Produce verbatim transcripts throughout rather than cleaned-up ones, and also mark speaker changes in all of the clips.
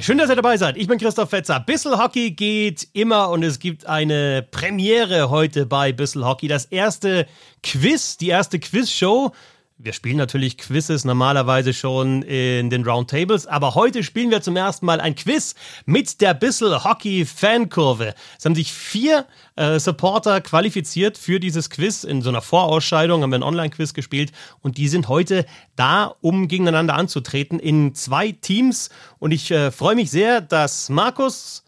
Speaker 1: Schön, dass ihr dabei seid. Ich bin Christoph Fetzer. Bissl Hockey geht immer und es gibt eine Premiere heute bei Bissl Hockey. Das erste Quiz, die erste Quizshow. Wir spielen natürlich Quizzes normalerweise schon in den Roundtables, aber heute spielen wir zum ersten Mal ein Quiz mit der Bissl Hockey Fankurve. Es haben sich vier äh, Supporter qualifiziert für dieses Quiz. In so einer Vorausscheidung haben wir ein Online-Quiz gespielt und die sind heute da, um gegeneinander anzutreten in zwei Teams. Und ich äh, freue mich sehr, dass Markus,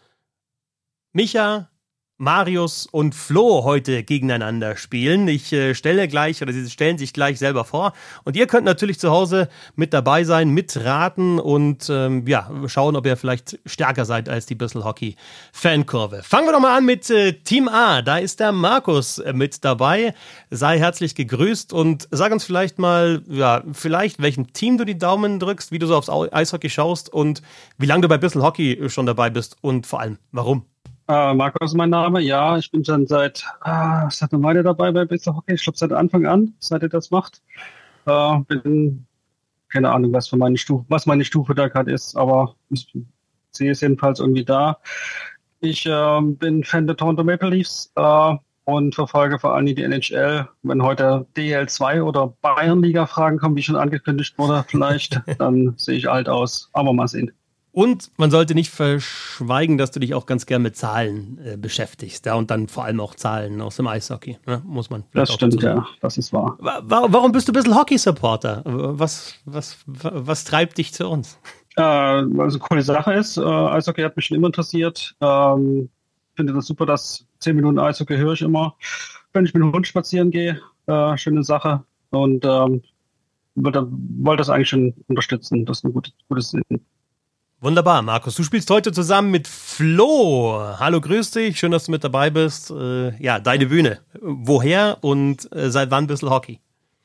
Speaker 1: Micha, Marius und Flo heute gegeneinander spielen. Ich äh, stelle gleich, oder sie stellen sich gleich selber vor. Und ihr könnt natürlich zu Hause mit dabei sein, mitraten und ähm, ja, schauen, ob ihr vielleicht stärker seid als die Bissl Hockey Fankurve. Fangen wir doch mal an mit äh, Team A. Da ist der Markus äh, mit dabei. Sei herzlich gegrüßt und sag uns vielleicht mal, ja, vielleicht welchem Team du die Daumen drückst, wie du so aufs Eishockey schaust und wie lange du bei Bissl Hockey schon dabei bist und vor allem, warum?
Speaker 2: Äh, Markus ist mein Name. Ja, ich bin schon seit, ah, seit einer Weile dabei bei Bissl Hockey. Ich glaube, seit Anfang an, seit ihr das macht. Äh, bin, keine Ahnung, was für meine Stufe, was meine Stufe da gerade ist, aber ich sehe es jedenfalls irgendwie da. Ich äh, bin Fan der Toronto Maple Leafs äh, und verfolge vor allem die N H L. Wenn heute D L zwei oder Bayernliga-Fragen kommen, wie schon angekündigt wurde, vielleicht, dann sehe ich alt aus. Aber mal sehen.
Speaker 1: Und man sollte nicht verschweigen, dass du dich auch ganz gern mit Zahlen äh, beschäftigst. Ja, und dann vor allem auch Zahlen aus dem Eishockey. Ne? Muss man
Speaker 2: Das stimmt, ja. Das ist wahr.
Speaker 1: Warum bist du ein bisschen Hockey-Supporter? Was, was, was treibt dich zu uns?
Speaker 2: Äh, also, coole Sache ist, äh, Eishockey hat mich schon immer interessiert. Ähm, finde das super, dass zehn Minuten Eishockey höre ich immer. Wenn ich mit dem Hund spazieren gehe, äh, schöne Sache. Und ähm, wollte, wollte das eigentlich schon unterstützen. Das ist ein gutes, gutes Sinn.
Speaker 1: Wunderbar, Markus. Du spielst heute zusammen mit Flo. Hallo, grüß dich. Schön, dass du mit dabei bist. Äh, ja, deine Bühne. Woher und äh, seit wann Bissl Hockey?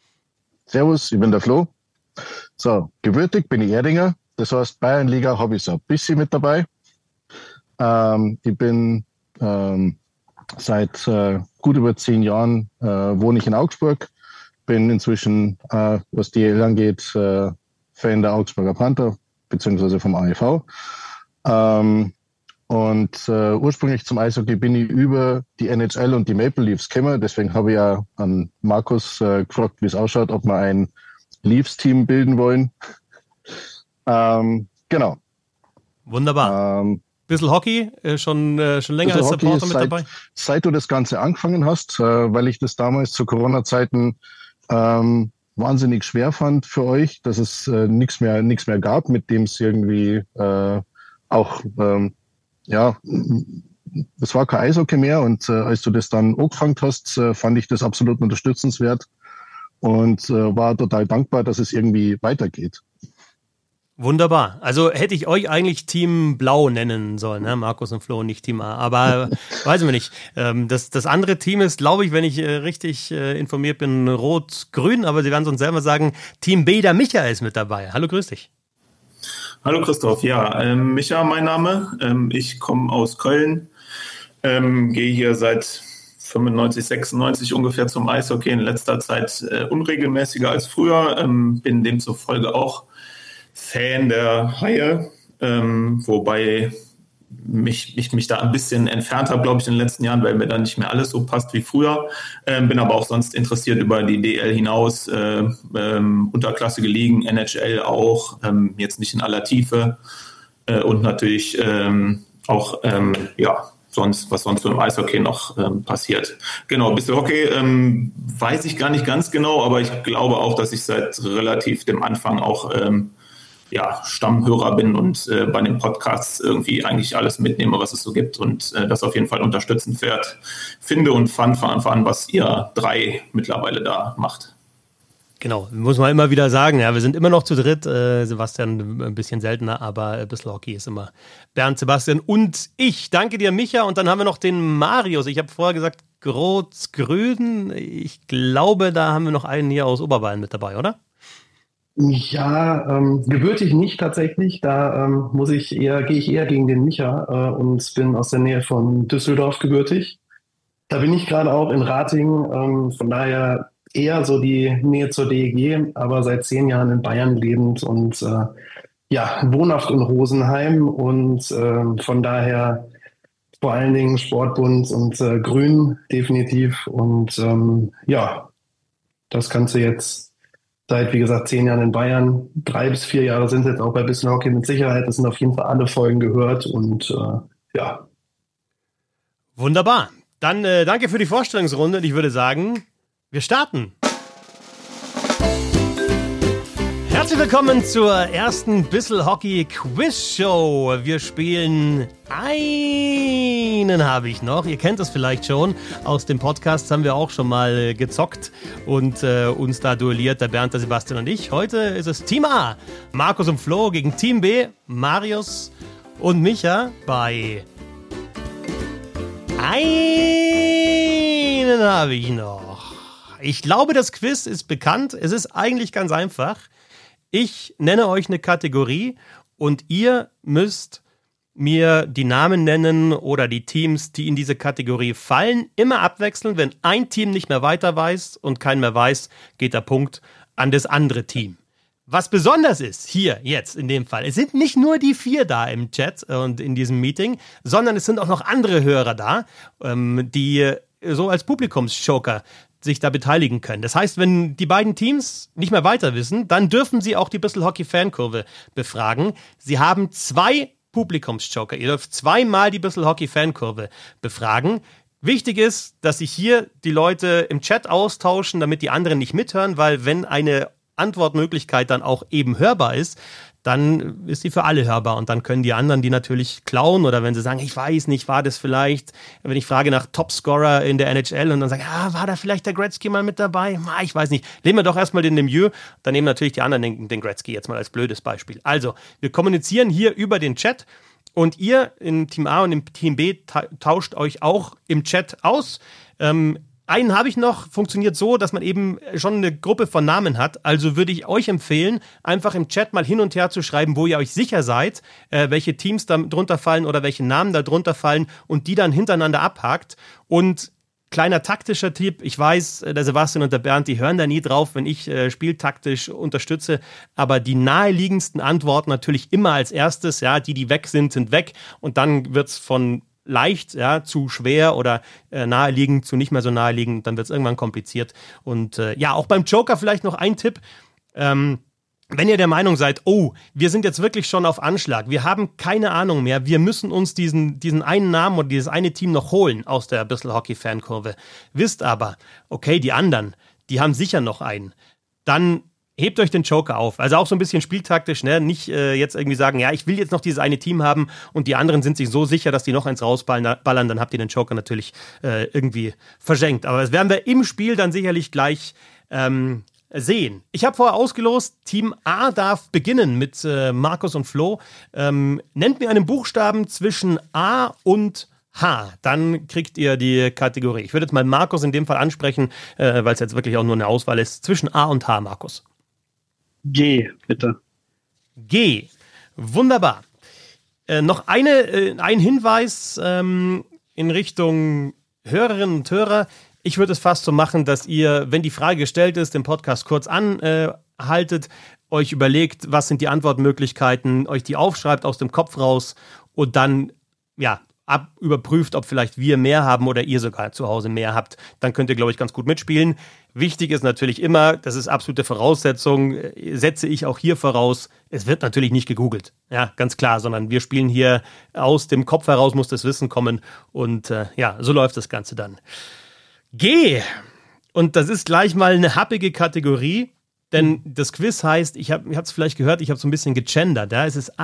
Speaker 3: Servus, ich bin der Flo. So, gebürtig bin ich Erdinger. Das heißt, Bayernliga habe ich so ein bisschen mit dabei. Ähm, ich bin ähm, seit äh, gut über zehn Jahren äh, wohne ich in Augsburg. Bin inzwischen, äh, was die D L angeht, äh, Fan der Augsburger Panther, beziehungsweise vom A E V. Ähm, und äh, ursprünglich zum Eishockey bin ich über die N H L und die Maple Leafs gekommen. Deswegen habe ich ja an Markus äh, gefragt, wie es ausschaut, ob wir ein Leafs-Team bilden wollen. ähm, genau.
Speaker 1: Wunderbar. Ähm, Bissl Hockey, äh, schon, äh, schon länger als Supporter mit
Speaker 3: seit,
Speaker 1: dabei?
Speaker 3: Seit du das Ganze angefangen hast, äh, weil ich das damals zu Corona-Zeiten ähm, wahnsinnig schwer fand für euch, dass es äh, nichts mehr nichts mehr gab, mit dem es irgendwie äh, auch ähm, ja, es war kein Eishockey mehr und äh, als du das dann angefangen hast, äh, fand ich das absolut unterstützenswert und äh, war total dankbar, dass es irgendwie weitergeht.
Speaker 1: Wunderbar. Also hätte ich euch eigentlich Team Blau nennen sollen, ne? Markus und Flo, nicht Team A. Aber weiß ich nicht. Ähm, das, das andere Team ist, glaube ich, wenn ich äh, richtig äh, informiert bin, Rot-Grün. Aber sie werden es uns selber sagen, Team B, der Micha ist mit dabei. Hallo, grüß dich.
Speaker 4: Hallo Christoph, ja, ähm, Micha mein Name. Ähm, ich komme aus Köln, ähm, gehe hier seit fünfundneunzig, sechsundneunzig ungefähr zum Eishockey. In letzter Zeit äh, unregelmäßiger als früher. Ähm, bin demzufolge auch Fan der Haie, ähm, wobei mich, ich mich da ein bisschen entfernt habe, glaube ich, in den letzten Jahren, weil mir da nicht mehr alles so passt wie früher. Ähm, bin aber auch sonst interessiert über die D L hinaus, äh, ähm, unterklassige Ligen, N H L auch, ähm, jetzt nicht in aller Tiefe äh, und natürlich ähm, auch, ähm, ja, sonst, was sonst so im Eishockey noch ähm, passiert. Genau, Bissl Hockey ähm, weiß ich gar nicht ganz genau, aber ich glaube auch, dass ich seit relativ dem Anfang auch ähm, ja, Stammhörer bin und äh, bei den Podcasts irgendwie eigentlich alles mitnehme, was es so gibt und äh, das auf jeden Fall unterstützenswert finde und fand von Anfang an, was ihr drei mittlerweile da macht.
Speaker 1: Genau, muss man immer wieder sagen, ja, wir sind immer noch zu dritt, äh, Sebastian ein bisschen seltener, aber Bissl Hockey ist immer Bernd, Sebastian und ich. Danke dir, Micha, und dann haben wir noch den Marius. Ich habe vorher gesagt, Rot-Grün, ich glaube, da haben wir noch einen hier aus Oberbayern mit dabei, oder?
Speaker 5: Ja, ähm, gebürtig nicht tatsächlich. Da ähm, muss ich eher, gehe ich eher gegen den Micha äh, und bin aus der Nähe von Düsseldorf gebürtig. Da bin ich gerade auch in Ratingen, ähm, von daher eher so die Nähe zur D E G, aber seit zehn Jahren in Bayern lebend und äh, ja, wohnhaft in Rosenheim und äh, von daher vor allen Dingen Sportbund und äh, Grün definitiv. Und ähm, ja, das Ganze jetzt seit, wie gesagt, zehn Jahren in Bayern. Drei bis vier Jahre sind es jetzt auch bei Bissl Hockey mit Sicherheit. Das sind auf jeden Fall alle Folgen gehört und äh, ja.
Speaker 1: Wunderbar. Dann äh, danke für die Vorstellungsrunde und ich würde sagen, wir starten. Herzlich willkommen zur ersten Bissl Hockey Quiz Show. Wir spielen einen habe ich noch. Ihr kennt das vielleicht schon. Aus dem Podcast haben wir auch schon mal gezockt und äh, uns da duelliert, der Bernd, der Sebastian und ich. Heute ist es Team A. Markus und Flo gegen Team B. Marius und Micha bei einen habe ich noch. Ich glaube, das Quiz ist bekannt. Es ist eigentlich ganz einfach. Ich nenne euch eine Kategorie und ihr müsst mir die Namen nennen oder die Teams, die in diese Kategorie fallen. Immer abwechseln. Wenn ein Team nicht mehr weiter weiß und kein mehr weiß, geht der Punkt an das andere Team. Was besonders ist, hier, jetzt, in dem Fall, es sind nicht nur die vier da im Chat und in diesem Meeting, sondern es sind auch noch andere Hörer da, die so als Publikumsjoker sich da beteiligen können. Das heißt, wenn die beiden Teams nicht mehr weiter wissen, dann dürfen sie auch die Bissl Hockey Fankurve befragen. Sie haben zwei Publikumsjoker. Ihr dürft zweimal die Bissl Hockey Fankurve befragen. Wichtig ist, dass sich hier die Leute im Chat austauschen, damit die anderen nicht mithören, weil wenn eine Antwortmöglichkeit dann auch eben hörbar ist, dann ist sie für alle hörbar und dann können die anderen die natürlich klauen oder wenn sie sagen, ich weiß nicht, war das vielleicht, wenn ich frage nach Topscorer in der N H L und dann sagen, ah, war da vielleicht der Gretzky mal mit dabei? Ah, ich weiß nicht. Nehmen wir doch erstmal den Lemieux, dann nehmen natürlich die anderen den, den Gretzky jetzt mal als blödes Beispiel. Also, wir kommunizieren hier über den Chat und ihr in Team A und im Team B ta- tauscht euch auch im Chat aus. Ähm, Einen habe ich noch, funktioniert so, dass man eben schon eine Gruppe von Namen hat. Also würde ich euch empfehlen, einfach im Chat mal hin und her zu schreiben, wo ihr euch sicher seid, äh, welche Teams da drunter fallen oder welche Namen da drunter fallen und die dann hintereinander abhakt. Und kleiner taktischer Tipp, ich weiß, der Sebastian und der Bernd, die hören da nie drauf, wenn ich äh, spieltaktisch unterstütze, aber die naheliegendsten Antworten natürlich immer als erstes, ja, die, die weg sind, sind weg und dann wird's von leicht, ja, zu schwer oder äh, naheliegend zu nicht mehr so naheliegend, dann wird es irgendwann kompliziert. Und äh, ja, auch beim Joker vielleicht noch ein Tipp. Ähm, wenn ihr der Meinung seid, oh, wir sind jetzt wirklich schon auf Anschlag, wir haben keine Ahnung mehr, wir müssen uns diesen, diesen einen Namen oder dieses eine Team noch holen aus der Bissl Hockey Fankurve, wisst aber, okay, die anderen, die haben sicher noch einen, dann hebt euch den Joker auf. Also auch so ein bisschen spieltaktisch, ne? Nicht äh, jetzt irgendwie sagen, ja, ich will jetzt noch dieses eine Team haben und die anderen sind sich so sicher, dass die noch eins rausballern, dann habt ihr den Joker natürlich äh, irgendwie verschenkt. Aber das werden wir im Spiel dann sicherlich gleich ähm, sehen. Ich habe vorher ausgelost, Team A darf beginnen mit äh, Markus und Flo. Ähm, nennt mir einen Buchstaben zwischen A und H, dann kriegt ihr die Kategorie. Ich würde jetzt mal Markus in dem Fall ansprechen, äh, weil es jetzt wirklich auch nur eine Auswahl ist. Zwischen A und H, Markus.
Speaker 2: G, bitte.
Speaker 1: G. Wunderbar. Äh, noch eine, äh, ein Hinweis ähm, in Richtung Hörerinnen und Hörer. Ich würde es fast so machen, dass ihr, wenn die Frage gestellt ist, den Podcast kurz anhaltet, äh, euch überlegt, was sind die Antwortmöglichkeiten, euch die aufschreibt aus dem Kopf raus und dann, ja, ab, überprüft, ob vielleicht wir mehr haben oder ihr sogar zu Hause mehr habt. Dann könnt ihr, glaube ich, ganz gut mitspielen. Wichtig ist natürlich immer, das ist absolute Voraussetzung, setze ich auch hier voraus, es wird natürlich nicht gegoogelt, ja, ganz klar, sondern wir spielen hier aus dem Kopf heraus, muss das Wissen kommen und äh, ja, so läuft das Ganze dann. G, und das ist gleich mal eine happige Kategorie, denn das Quiz heißt, ich habe es vielleicht gehört, ich habe so ein bisschen gegendert, ja, es ist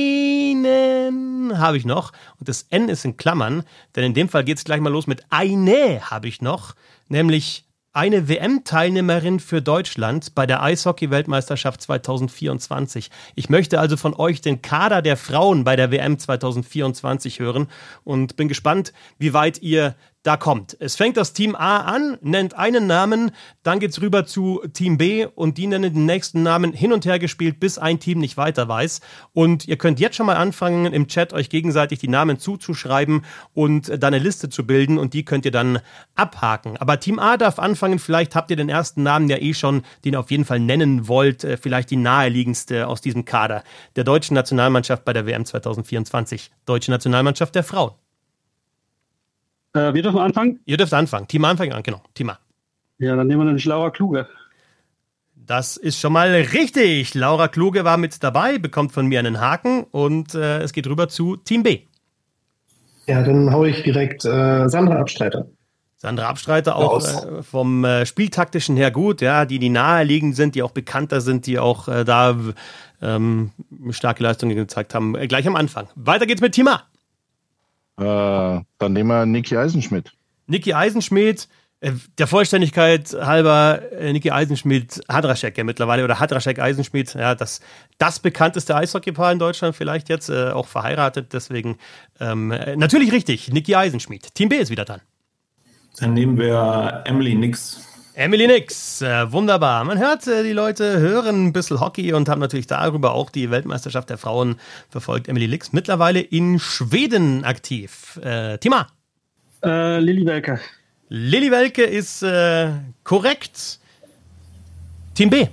Speaker 1: einen habe ich noch und das N ist in Klammern, denn in dem Fall geht es gleich mal los mit eine habe ich noch, nämlich eine W M-Teilnehmerin für Deutschland bei der Eishockey-Weltmeisterschaft zwanzig vierundzwanzig. Ich möchte also von euch den Kader der Frauen bei der W M zwanzig vierundzwanzig hören und bin gespannt, wie weit ihr da kommt. Es fängt das Team A an, nennt einen Namen, dann geht's rüber zu Team B und die nennen den nächsten Namen, hin und her gespielt, bis ein Team nicht weiter weiß. Und ihr könnt jetzt schon mal anfangen, im Chat euch gegenseitig die Namen zuzuschreiben und dann eine Liste zu bilden und die könnt ihr dann abhaken. Aber Team A darf anfangen, vielleicht habt ihr den ersten Namen ja eh schon, den ihr auf jeden Fall nennen wollt, vielleicht die naheliegendste aus diesem Kader der deutschen Nationalmannschaft bei der W M zwanzig vierundzwanzig, deutsche Nationalmannschaft der Frauen.
Speaker 2: Äh, wir dürfen anfangen?
Speaker 1: Ihr dürft anfangen. Team A anfangen an, genau. Team A.
Speaker 2: Ja, dann nehmen wir nämlich Laura Kluge.
Speaker 1: Das ist schon mal richtig. Laura Kluge war mit dabei, bekommt von mir einen Haken und äh, es geht rüber zu Team B.
Speaker 5: Ja, dann haue ich direkt äh, Sandra Abstreiter.
Speaker 1: Sandra Abstreiter auch äh, vom äh, Spieltaktischen her gut, ja, die, die naheliegend sind, die auch bekannter sind, die auch äh, da ähm, starke Leistungen gezeigt haben, äh, gleich am Anfang. Weiter geht's mit Team A.
Speaker 3: Äh, dann nehmen wir Niki Eisenschmidt.
Speaker 1: Niki Eisenschmidt, äh, der Vollständigkeit halber, äh, Niki Eisenschmidt, Hadraschek ja mittlerweile, oder Hadraschek Eisenschmidt, ja, das, das bekannteste Eishockeypaar in Deutschland vielleicht jetzt, äh, auch verheiratet, deswegen ähm, äh, natürlich richtig, Niki Eisenschmidt. Team B ist wieder dran.
Speaker 4: Dann nehmen wir Emily Nix.
Speaker 1: Emily Nix, äh, wunderbar. Man hört, äh, die Leute hören ein bisschen Hockey und haben natürlich darüber auch die Weltmeisterschaft der Frauen verfolgt. Emily Nix, mittlerweile in Schweden aktiv. Äh, Team A.
Speaker 2: Äh, Lilly Welke.
Speaker 1: Lilly Welke ist äh, korrekt. Team B.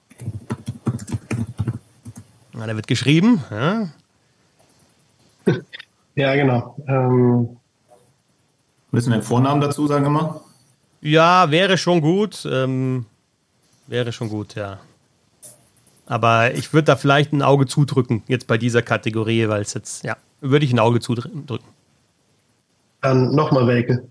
Speaker 1: Na, da wird geschrieben. Ja,
Speaker 5: Ja, genau. Ähm,
Speaker 4: Müssen wir den Vornamen dazu sagen immer?
Speaker 1: ja wäre schon gut. Ähm, wäre schon gut, ja. Aber ich würde da vielleicht ein Auge zudrücken, jetzt bei dieser Kategorie, weil es jetzt, ja, würde ich ein Auge zudrücken.
Speaker 5: dann nochmal Welke.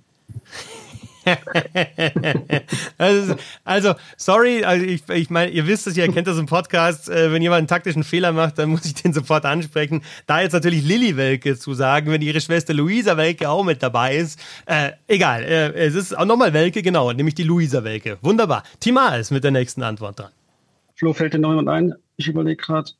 Speaker 1: also, also, sorry, also ich, ich meine, ihr wisst es ja, ihr kennt das im Podcast, äh, wenn jemand einen taktischen Fehler macht, dann muss ich den sofort ansprechen. Da jetzt natürlich Lilly Welke zu sagen, wenn ihre Schwester Luisa Welke auch mit dabei ist, äh, egal, äh, es ist auch nochmal Welke, genau, nämlich die Luisa Welke. Wunderbar. Team A ist mit der nächsten Antwort dran.
Speaker 2: Flo, fällt dir noch jemand ein? Ich überlege gerade.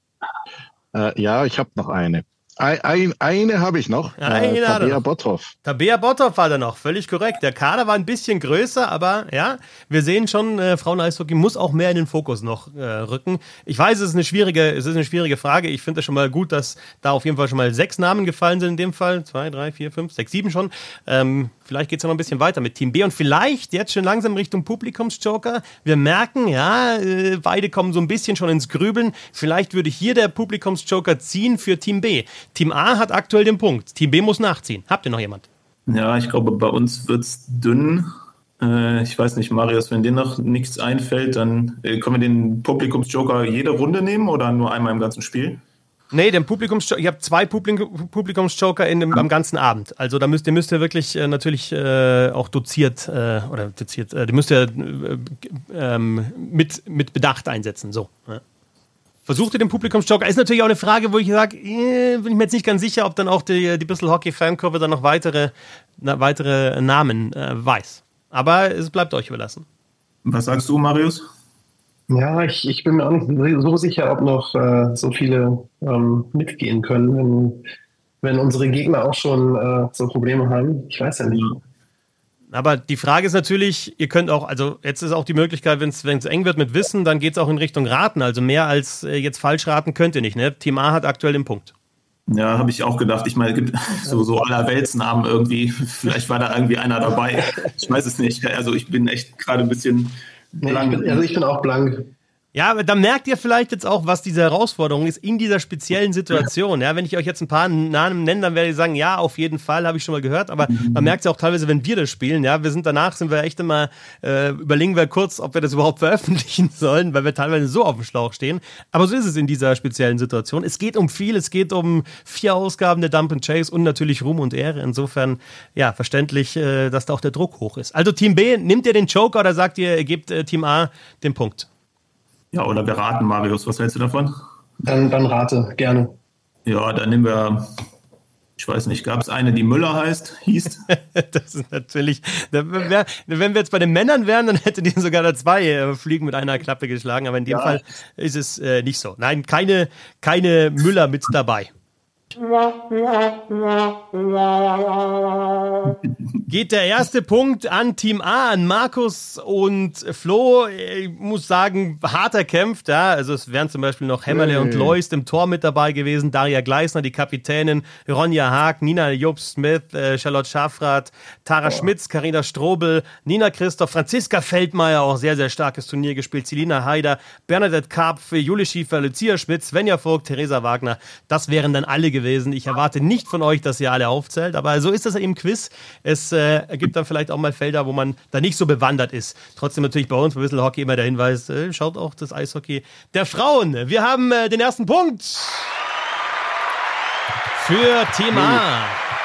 Speaker 3: Äh, ja, ich habe noch eine. Ein, ein, eine habe ich noch.
Speaker 1: Eine
Speaker 3: äh,
Speaker 1: hat er
Speaker 3: Tabea
Speaker 1: noch.
Speaker 3: Bottroff.
Speaker 1: Tabea Bottroff war da noch, völlig korrekt. Der Kader war ein bisschen größer, aber ja, wir sehen schon, äh, Frauen-Eishockey muss auch mehr in den Fokus noch äh, rücken. Ich weiß, es ist eine schwierige, es ist eine schwierige Frage. Ich finde es schon mal gut, dass da auf jeden Fall schon mal sechs Namen gefallen sind in dem Fall. Zwei, drei, vier, fünf, sechs, sieben schon. Ähm, vielleicht geht es noch ein bisschen weiter mit Team B und vielleicht jetzt schon langsam Richtung Publikumsjoker. Wir merken, ja, äh, beide kommen so ein bisschen schon ins Grübeln. Vielleicht würde hier der Publikumsjoker ziehen für Team B. Team A hat aktuell den Punkt. Team B muss nachziehen. Habt ihr noch jemand?
Speaker 4: Ja, ich glaube, bei uns wird es dünn. Äh, ich weiß nicht, Marius, wenn dir noch nichts einfällt, dann äh, können wir den Publikumsjoker jede Runde nehmen oder nur einmal im ganzen Spiel?
Speaker 1: Nee, den Publikumsjoker, ich habe zwei Publikum, Publikumsjoker in dem, am ganzen Abend. Also da müsst ihr müsst ihr wirklich äh, natürlich äh, auch doziert äh, oder doziert, äh, die müsst ihr äh, ähm, mit, mit Bedacht einsetzen. So. Ja. Versucht ihr den Publikumsjoker? Ist natürlich auch eine Frage, wo ich sage, äh, bin ich mir jetzt nicht ganz sicher, ob dann auch die, die Bissl Hockey-Fankurve dann noch weitere, na, weitere Namen äh, weiß. Aber es bleibt euch überlassen.
Speaker 4: Was sagst du, Marius?
Speaker 5: Ja, ich, ich bin mir auch nicht so sicher, ob noch äh, so viele ähm, mitgehen können, wenn, wenn unsere Gegner auch schon äh, so Probleme haben. Ich weiß ja nicht.
Speaker 1: Aber die Frage ist natürlich, ihr könnt auch, also jetzt ist auch die Möglichkeit, wenn es eng wird mit Wissen, dann geht es auch in Richtung Raten. Also mehr als äh, jetzt falsch raten könnt ihr nicht. Ne? Team A hat aktuell den Punkt.
Speaker 4: Ja, habe ich auch gedacht. Ich meine, es gibt so, so Allerweltsnamen irgendwie. Vielleicht war da irgendwie einer dabei. Ich weiß es nicht. Also ich bin echt gerade ein bisschen blank.
Speaker 5: Nee, ich bin, also ich bin auch blank.
Speaker 1: Ja, aber da merkt ihr vielleicht jetzt auch, was diese Herausforderung ist in dieser speziellen Situation. Ja, wenn ich euch jetzt ein paar Namen nenne, dann werdet ihr sagen, ja, auf jeden Fall, habe ich schon mal gehört. Aber mhm. man merkt es ja auch teilweise, wenn wir das spielen. Ja, wir sind danach, sind wir echt immer, äh, überlegen wir kurz, ob wir das überhaupt veröffentlichen sollen, weil wir teilweise so auf dem Schlauch stehen. Aber so ist es in dieser speziellen Situation. Es geht um viel, es geht um vier Ausgaben der Dump and Chase und natürlich Ruhm und Ehre. Insofern, ja, verständlich, äh, dass da auch der Druck hoch ist. Also Team B, nehmt ihr den Joker oder sagt ihr, ihr gebt äh, Team A den Punkt?
Speaker 4: Ja, oder wir raten, Marius. Was hältst du davon?
Speaker 5: Dann, dann rate, gerne.
Speaker 4: Ja, dann nehmen wir, ich weiß nicht, gab es eine, die Müller heißt, hieß?
Speaker 1: Das ist natürlich, wenn wir jetzt bei den Männern wären, dann hätte die sogar da zwei Fliegen mit einer Klappe geschlagen, aber in dem ja. Fall ist es äh, nicht so. Nein, keine, keine Müller mit dabei. Geht der erste Punkt an Team A, an Markus und Flo. Ich muss sagen, hart erkämpft. Ja. Also es wären zum Beispiel noch Hämmerle hey. und Leust im Tor mit dabei gewesen. Daria Gleisner, die Kapitänin, Ronja Haag, Nina Jobst-Smith, äh, Charlotte Schaffrath, Tara oh. Schmitz, Carina Strobel, Nina Christoph, Franziska Feldmeier, auch sehr, sehr starkes Turnier gespielt, Selina Haider, Bernadette Karpf, Jule Schiefer, Lucia Schmidt, Svenja Vogt, Theresa Wagner. Das wären dann alle gewesen. Ich erwarte nicht von euch, dass ihr alle aufzählt, aber so ist das im Quiz. Es äh, gibt dann vielleicht auch mal Felder, wo man da nicht so bewandert ist. Trotzdem natürlich bei uns bei Bissl Hockey immer der Hinweis, äh, schaut auch das Eishockey der Frauen. Wir haben äh, den ersten Punkt für Team A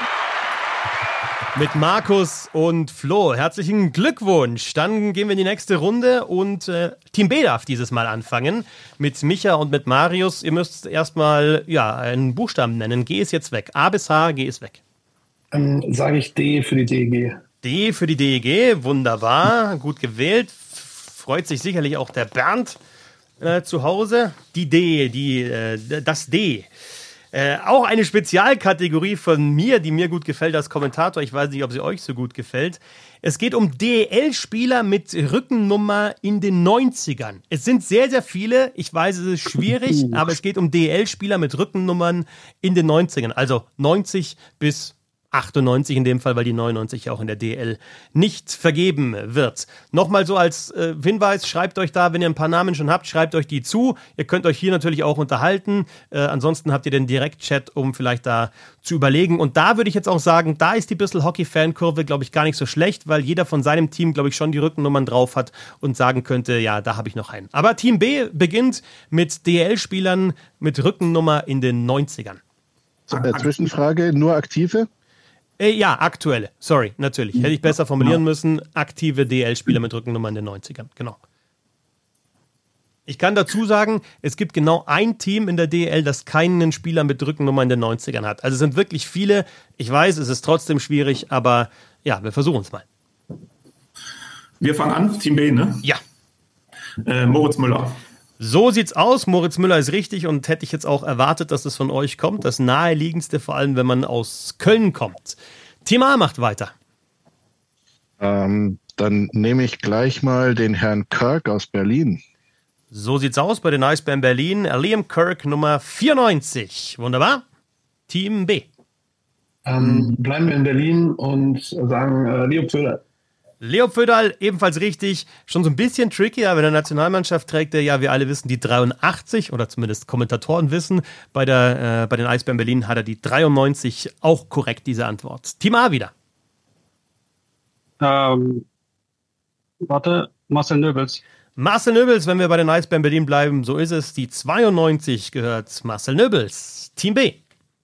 Speaker 1: mit Markus und Flo. Herzlichen Glückwunsch. Dann gehen wir in die nächste Runde und äh, Team B darf dieses Mal anfangen mit Micha und mit Marius. Ihr müsst erstmal ja, einen Buchstaben nennen. G ist jetzt weg. A bis H, G ist weg.
Speaker 5: Ähm, sage ich D für die D E G.
Speaker 1: D für die D E G, wunderbar, gut gewählt. Freut sich sicherlich auch der Bernd äh, zu Hause. Die D, die, äh, das D. Äh, auch eine Spezialkategorie von mir, die mir gut gefällt als Kommentator. Ich weiß nicht, ob sie euch so gut gefällt. Es geht um D E L-Spieler mit Rückennummer in den neunzigern. Es sind sehr, sehr viele. Ich weiß, es ist schwierig, aber es geht um D E L-Spieler mit Rückennummern in den neunzigern. Also neunzig bis achtundneunzig in dem Fall, weil die neunundneunzig ja auch in der D L nicht vergeben wird. Nochmal so als äh, Hinweis, schreibt euch da, wenn ihr ein paar Namen schon habt, schreibt euch die zu. Ihr könnt euch hier natürlich auch unterhalten. Äh, ansonsten habt ihr den Direktchat, um vielleicht da zu überlegen. Und da würde ich jetzt auch sagen, da ist die Bissl Hockey-Fankurve, glaube ich, gar nicht so schlecht, weil jeder von seinem Team, glaube ich, schon die Rückennummern drauf hat und sagen könnte, ja, da habe ich noch einen. Aber Team B beginnt mit D E L-Spielern mit Rückennummer in den neunzigern.
Speaker 3: Äh, Zwischenfrage, nur aktive?
Speaker 1: Äh, ja, aktuelle. Sorry, natürlich. Hätte ich besser formulieren ja. müssen. Aktive D E L-Spieler mit Rückennummer in den neunzigern. Genau. Ich kann dazu sagen, es gibt genau ein Team in der D E L, das keinen Spieler mit Rückennummer in den neunzigern hat. Also es sind wirklich viele. Ich weiß, es ist trotzdem schwierig, aber ja, wir versuchen es mal.
Speaker 4: Wir fangen an, Team B, ne?
Speaker 1: Ja.
Speaker 4: Äh, Moritz Müller.
Speaker 1: So sieht's aus. Moritz Müller ist richtig und hätte ich jetzt auch erwartet, dass es von euch kommt. Das naheliegendste, vor allem wenn man aus Köln kommt. Team A macht weiter.
Speaker 3: Ähm, dann nehme ich gleich mal den Herrn Kirk aus Berlin.
Speaker 1: So sieht's aus bei den Eisbären Berlin. Liam Kirk Nummer vierundneunzig. Wunderbar. Team B.
Speaker 5: Ähm, bleiben wir in Berlin und sagen äh, Leo Pföderl.
Speaker 1: Leo Pföderl, ebenfalls richtig. Schon so ein bisschen tricky, aber in der Nationalmannschaft trägt er, ja, wir alle wissen, die dreiundachtzig, oder zumindest Kommentatoren wissen. Bei, der, äh, bei den Eisbären Berlin hat er die dreiundneunzig, auch korrekt, diese Antwort. Team A wieder.
Speaker 2: Ähm, warte, Marcel Nöbels.
Speaker 1: Marcel Nöbels, wenn wir bei den Eisbären Berlin bleiben, so ist es. Die zweiundneunzig gehört Marcel Nöbels. Team B.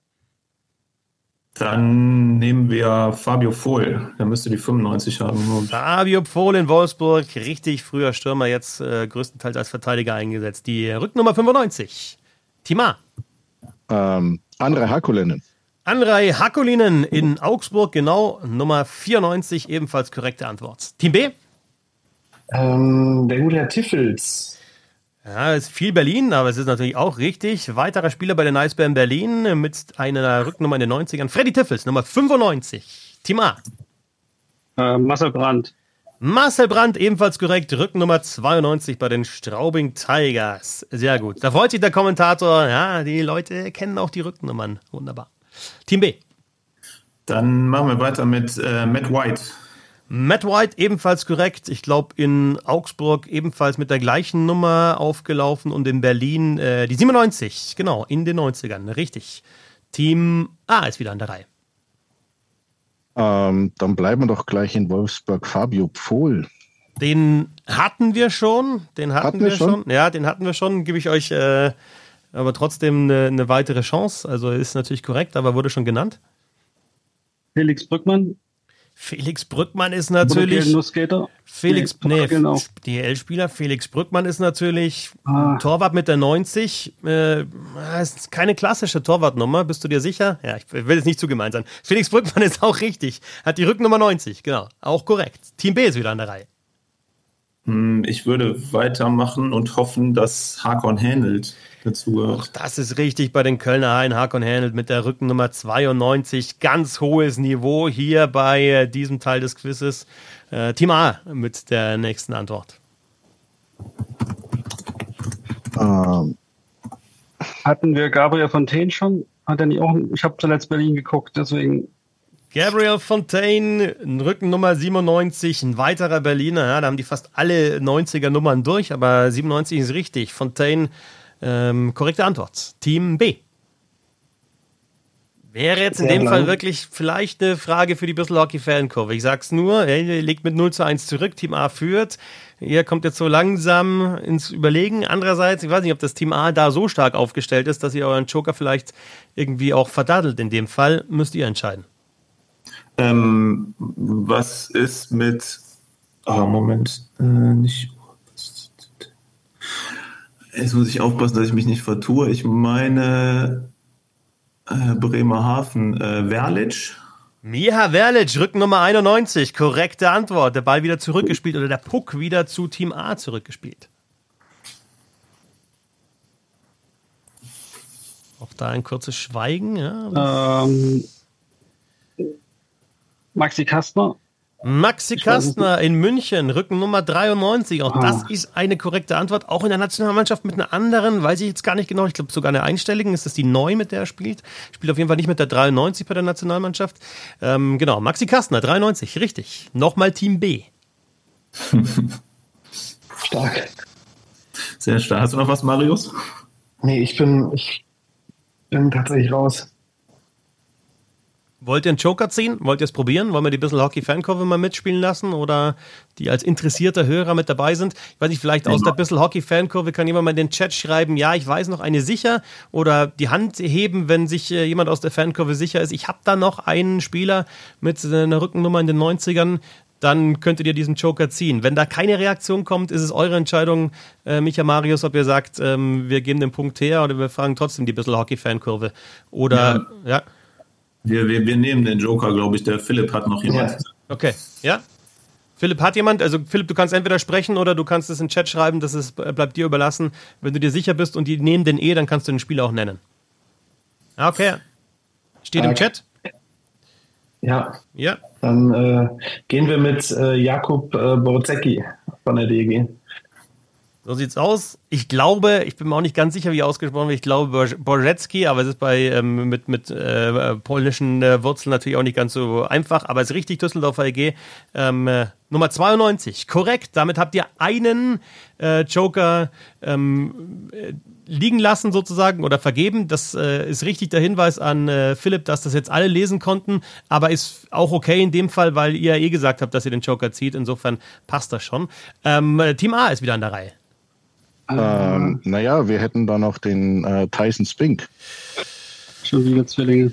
Speaker 4: Dann nehmen wir Fabio Vohl. Der müsste die fünfundneunzig haben.
Speaker 1: Fabio Vohl in Wolfsburg. Richtig früher Stürmer, jetzt äh, größtenteils als Verteidiger eingesetzt. Die Rücknummer fünfundneunzig. Team A.
Speaker 3: Ähm, Andrei Hakulinen.
Speaker 1: Andrei Hakulinen in Augsburg, genau. Nummer vierundneunzig, ebenfalls korrekte Antwort. Team B.
Speaker 5: Ähm, der gute Herr Tiffels.
Speaker 1: Ja, es ist viel Berlin, aber es ist natürlich auch richtig. Weiterer Spieler bei den Eisbären Berlin mit einer Rücknummer in den neunzigern. Freddy Tiffels, Nummer fünfundneunzig. Team A.
Speaker 2: Äh, Marcel Brandt.
Speaker 1: Marcel Brandt, ebenfalls korrekt. Rücknummer zweiundneunzig bei den Straubing Tigers. Sehr gut. Da freut sich der Kommentator. Ja, die Leute kennen auch die Rückennummern. Wunderbar. Team B.
Speaker 4: Dann machen wir weiter mit äh, Matt White.
Speaker 1: Matt White, ebenfalls korrekt. Ich glaube, in Augsburg ebenfalls mit der gleichen Nummer aufgelaufen und in Berlin äh, die siebenundneunzig. Genau, in den neunzigern. Richtig. Team A ist wieder an der Reihe.
Speaker 3: Ähm, dann bleiben wir doch gleich in Wolfsburg. Fabio Pfohl.
Speaker 1: Den hatten wir schon. Den hatten, hatten wir, wir schon? schon. Ja, den hatten wir schon. Gebe ich euch äh, aber trotzdem eine, eine weitere Chance. Also ist natürlich korrekt, aber wurde schon genannt.
Speaker 2: Felix Brückmann.
Speaker 1: Felix Brückmann ist natürlich. Felix, nee, nee genau. D E L-Spieler. Felix Brückmann ist natürlich ah. Torwart mit der neunzig. Äh, ist keine klassische Torwartnummer. Bist du dir sicher? Ja, ich will jetzt nicht zu gemein sein. Felix Brückmann ist auch richtig. Hat die Rücknummer neunzig, genau. Auch korrekt. Team B ist wieder an der Reihe.
Speaker 4: Ich würde weitermachen und hoffen, dass Hakon Hähnelt dazugehört.
Speaker 1: Das ist richtig bei den Kölner Haien. Hakon Hähnelt mit der Rückennummer zweiundneunzig. Ganz hohes Niveau hier bei äh, diesem Teil des Quizzes. Äh, Team A mit der nächsten Antwort.
Speaker 3: Ähm,
Speaker 2: Hatten wir Gabriel Fontaine schon? Hat er nicht auch? Ich habe zuletzt Berlin geguckt, deswegen.
Speaker 1: Gabriel Fontaine, Rückennummer siebenundneunzig, ein weiterer Berliner. Ja, da haben die fast alle neunziger-Nummern durch, aber siebenundneunzig ist richtig. Fontaine, ähm, korrekte Antwort. Team B. Wäre jetzt in
Speaker 5: Sehr
Speaker 1: dem
Speaker 5: lang.
Speaker 1: Fall wirklich vielleicht eine Frage für die Bissl Hockey-Fankurve. Ich sag's nur, ihr liegt mit null zu eins zurück, Team A führt. Ihr kommt jetzt so langsam ins Überlegen. Andererseits, ich weiß nicht, ob das Team A da so stark aufgestellt ist, dass ihr euren Joker vielleicht irgendwie auch verdaddelt. In dem Fall müsst ihr entscheiden.
Speaker 4: Ähm, was ist mit. Ah, Moment. Äh, nicht. Jetzt muss ich aufpassen, dass ich mich nicht vertue. Ich meine. Äh, Bremerhaven. Äh, Werlitsch.
Speaker 1: Miha Verlic, Rückennummer einundneunzig. Korrekte Antwort. Der Ball wieder zurückgespielt oder der Puck wieder zu Team A zurückgespielt. Auch da ein kurzes Schweigen. Ja.
Speaker 2: Ähm, Maxi Kastner.
Speaker 1: Maxi Kastner in München, Rückennummer dreiundneunzig. Auch
Speaker 2: Ah.
Speaker 1: das ist eine korrekte Antwort. Auch in der Nationalmannschaft mit einer anderen, weiß ich jetzt gar nicht genau. Ich glaube sogar eine einstelligen. Ist das die neun, mit der er spielt? Spielt auf jeden Fall nicht mit der dreiundneunzig bei der Nationalmannschaft. Ähm, genau, Maxi Kastner, dreiundneunzig, richtig. Nochmal Team B.
Speaker 5: Stark.
Speaker 4: Sehr stark. Hast du noch was, Marius?
Speaker 5: Nee, ich bin, ich bin tatsächlich raus.
Speaker 1: Wollt ihr einen Joker ziehen? Wollt ihr es probieren? Wollen wir die Bissl Hockey-Fankurve mal mitspielen lassen oder die als interessierter Hörer mit dabei sind? Ich weiß nicht, vielleicht aus der Bissl Hockey-Fankurve kann jemand mal in den Chat schreiben, ja, ich weiß noch eine sicher, oder die Hand heben, wenn sich äh, jemand aus der Fankurve sicher ist. Ich habe da noch einen Spieler mit äh, einer Rückennummer in den neunzigern, dann könntet ihr diesen Joker ziehen. Wenn da keine Reaktion kommt, ist es eure Entscheidung, äh, Micha, Marius, ob ihr sagt, ähm, wir geben den Punkt her oder wir fragen trotzdem die Bissl Hockey-Fankurve. Oder, ja. ja.
Speaker 4: Wir, wir, wir nehmen den Joker, glaube ich. Der Philipp hat noch jemand.
Speaker 5: Ja.
Speaker 1: Okay, ja? Philipp, hat jemand, also Philipp, du kannst entweder sprechen oder du kannst es in den Chat schreiben, das ist, bleibt dir überlassen. Wenn du dir sicher bist und die nehmen den eh, dann kannst du den Spieler auch nennen. Okay. Steht im Chat?
Speaker 5: Ja,
Speaker 1: Ja.
Speaker 5: dann äh, gehen wir mit äh, Jakub äh, Borozecki von der D E G.
Speaker 1: So sieht's aus. Ich glaube, ich bin mir auch nicht ganz sicher, wie ausgesprochen wird. Ich glaube Borzecki, aber es ist bei ähm, mit, mit äh, polnischen äh, Wurzeln natürlich auch nicht ganz so einfach. Aber es ist richtig, Düsseldorfer E G. Ähm, äh, Nummer zweiundneunzig, korrekt. Damit habt ihr einen äh, Joker ähm, äh, liegen lassen sozusagen oder vergeben. Das äh, ist richtig der Hinweis an äh, Philipp, dass das jetzt alle lesen konnten. Aber ist auch okay in dem Fall, weil ihr eh gesagt habt, dass ihr den Joker zieht. Insofern passt das schon. Ähm, Team A ist wieder an der Reihe.
Speaker 3: ähm, naja, wir hätten da noch den äh, Tyson Spink.
Speaker 2: Schon wieder Zwillinge.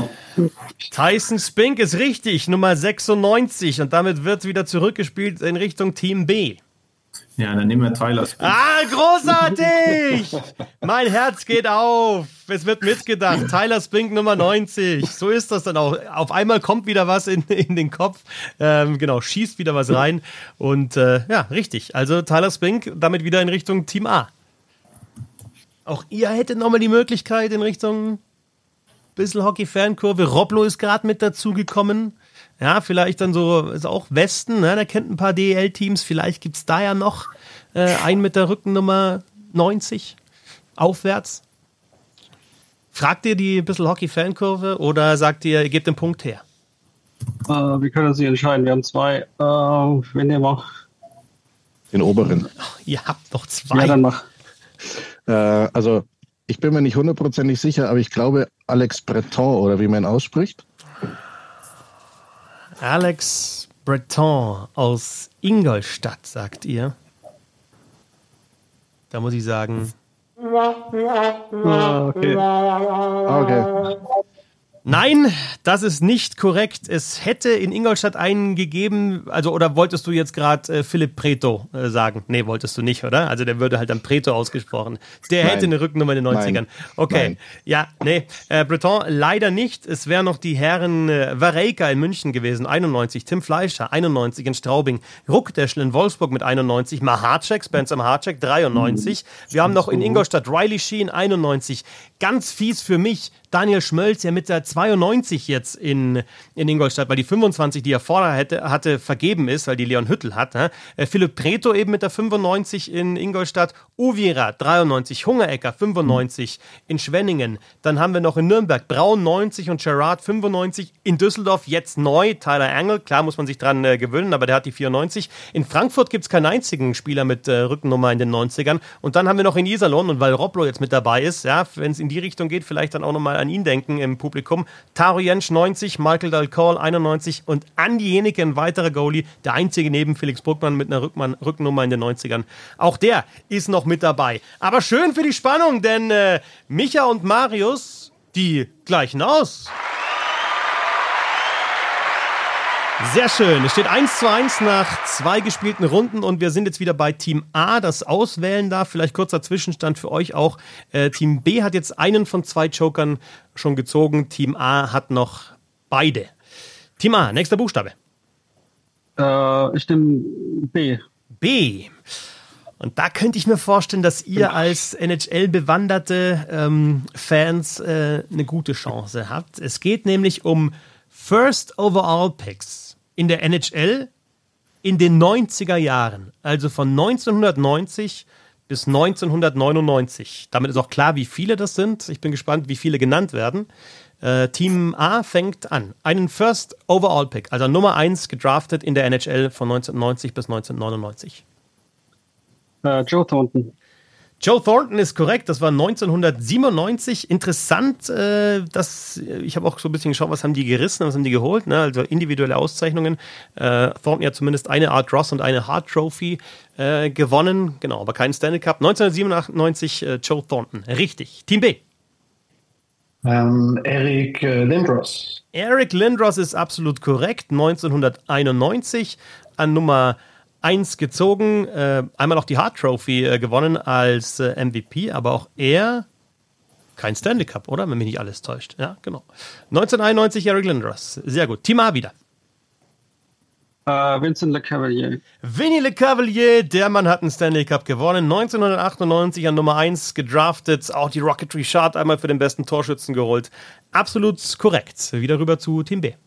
Speaker 1: Tyson Spink ist richtig, Nummer sechsundneunzig. Und damit wird wieder zurückgespielt in Richtung Team B.
Speaker 4: Ja, dann nehmen wir Tyler Spink.
Speaker 1: Ah, großartig! Mein Herz geht auf. Es wird mitgedacht. Tyler Spink Nummer neunzig. So ist das dann auch. Auf einmal kommt wieder was in, in den Kopf. Ähm, genau, schießt wieder was rein. Und äh, ja, richtig. Also Tyler Spink damit wieder in Richtung Team A. Auch ihr hättet nochmal die Möglichkeit in Richtung Bissl Hockey-Fankurve. Roblo ist gerade mit dazugekommen. Ja, vielleicht dann so, ist auch Westen, ne? Der kennt ein paar D E L-Teams. Vielleicht gibt es da ja noch äh, einen mit der Rückennummer neunzig aufwärts. Fragt ihr die Bissl Hockey-Fankurve oder sagt ihr, ihr gebt den Punkt her?
Speaker 2: Äh, wir können uns nicht entscheiden. Wir haben zwei. Äh, wen nehmen wir?
Speaker 3: Den oberen.
Speaker 1: Ihr habt noch zwei.
Speaker 2: Ja, dann mach.
Speaker 3: Äh, also, ich bin mir nicht hundertprozentig sicher, aber ich glaube Alex Breton oder wie man ihn ausspricht.
Speaker 1: Alex Breton aus Ingolstadt, sagt ihr. Da muss ich sagen,
Speaker 2: Ah, okay.
Speaker 3: Okay.
Speaker 1: Nein, das ist nicht korrekt. Es hätte in Ingolstadt einen gegeben, also oder wolltest du jetzt gerade äh, Philipp Preto äh, sagen? Nee, wolltest du nicht, oder? Also der würde halt dann Preto ausgesprochen. Der
Speaker 3: Nein.
Speaker 1: hätte eine Rückennummer in den neunzigern.
Speaker 3: Nein.
Speaker 1: Okay,
Speaker 3: Nein.
Speaker 1: ja, nee, äh, Breton leider nicht. Es wären noch die Herren äh, Varejka in München gewesen, einundneunzig, Tim Fleischer, einundneunzig in Straubing, Ruckdeschl in Wolfsburg mit einundneunzig, Maharcek, Spencer Maharcek, dreiundneunzig. Wir haben noch in Ingolstadt Riley Sheen, einundneunzig. Ganz fies für mich, Daniel Schmölz, ja mit der zweiundneunzig jetzt in, in Ingolstadt, weil die fünfundzwanzig, die er vorher hätte, hatte, vergeben ist, weil die Leon Hüttel hat. Ne? Äh, Philipp Preto eben mit der fünfundneunzig in Ingolstadt, Uvira dreiundneunzig, Hungerecker fünfundneunzig in Schwenningen. Dann haben wir noch in Nürnberg Braun neunzig und Gerard fünfundneunzig. In Düsseldorf jetzt neu, Tyler Engel, klar muss man sich dran äh, gewöhnen, aber der hat die vierundneunzig. In Frankfurt gibt es keinen einzigen Spieler mit äh, Rückennummer in den neunzigern. Und dann haben wir noch in Iserlohn, und weil Roblo jetzt mit dabei ist, ja, wenn es in die Richtung geht, vielleicht dann auch nochmal an ihn denken im Publikum. Taro Jensch neunzig, Michael Dalcol einundneunzig und Andi Jenike, ein weiterer Goalie, der einzige neben Felix Burgmann mit einer Rückmann, Rückennummer in den neunzigern. Auch der ist noch mit dabei. Aber schön für die Spannung, denn äh, Micha und Marius, die gleichen aus. Sehr schön. Es steht eins zu eins nach zwei gespielten Runden und wir sind jetzt wieder bei Team A, das auswählen darf. Vielleicht kurzer Zwischenstand für euch auch. Äh, Team B hat jetzt einen von zwei Jokern schon gezogen. Team A hat noch beide. Team A, nächster Buchstabe.
Speaker 2: Äh, ich nehme B.
Speaker 1: B. Und da könnte ich mir vorstellen, dass ihr als N H L-bewanderte ähm, Fans äh, eine gute Chance habt. Es geht nämlich um First Overall Picks in der N H L in den neunziger Jahren, also von neunzehnhundertneunzig bis neunzehnhundertneunundneunzig. Damit ist auch klar, wie viele das sind. Ich bin gespannt, wie viele genannt werden. Äh, Team A fängt an. Einen First Overall Pick, also Nummer eins gedraftet in der N H L von neunzehnhundertneunzig bis neunzehnhundertneunundneunzig.
Speaker 2: Äh, Joe Thornton.
Speaker 1: Joe Thornton ist korrekt, das war neunzehnhundertsiebenundneunzig. Interessant, äh, dass, ich habe auch so ein bisschen geschaut, was haben die gerissen, was haben die geholt, ne? Also individuelle Auszeichnungen. Äh, Thornton hat zumindest eine Art Ross und eine Hart Trophy äh, gewonnen, genau, aber keinen Stanley Cup. neunzehnhundertsiebenundneunzig äh, Joe Thornton, richtig. Team B.
Speaker 5: Ähm, Eric äh, Lindros.
Speaker 1: Eric Lindros ist absolut korrekt, neunzehnhunderteinundneunzig an Nummer eins gezogen, äh, einmal auch die Hart Trophy äh, gewonnen als äh, M V P, aber auch er kein Stanley Cup, oder? Wenn mich nicht alles täuscht. Ja, genau. neunzehnhunderteinundneunzig Eric Lindros. Sehr gut. Team A wieder.
Speaker 2: Äh, Vincent LeCavalier.
Speaker 1: Vinny LeCavalier, der Mann hat einen Stanley Cup gewonnen. neunzehnhundertachtundneunzig an Nummer eins gedraftet. Auch die Rocketry Chart einmal für den besten Torschützen geholt. Absolut korrekt. Wieder rüber zu Team B.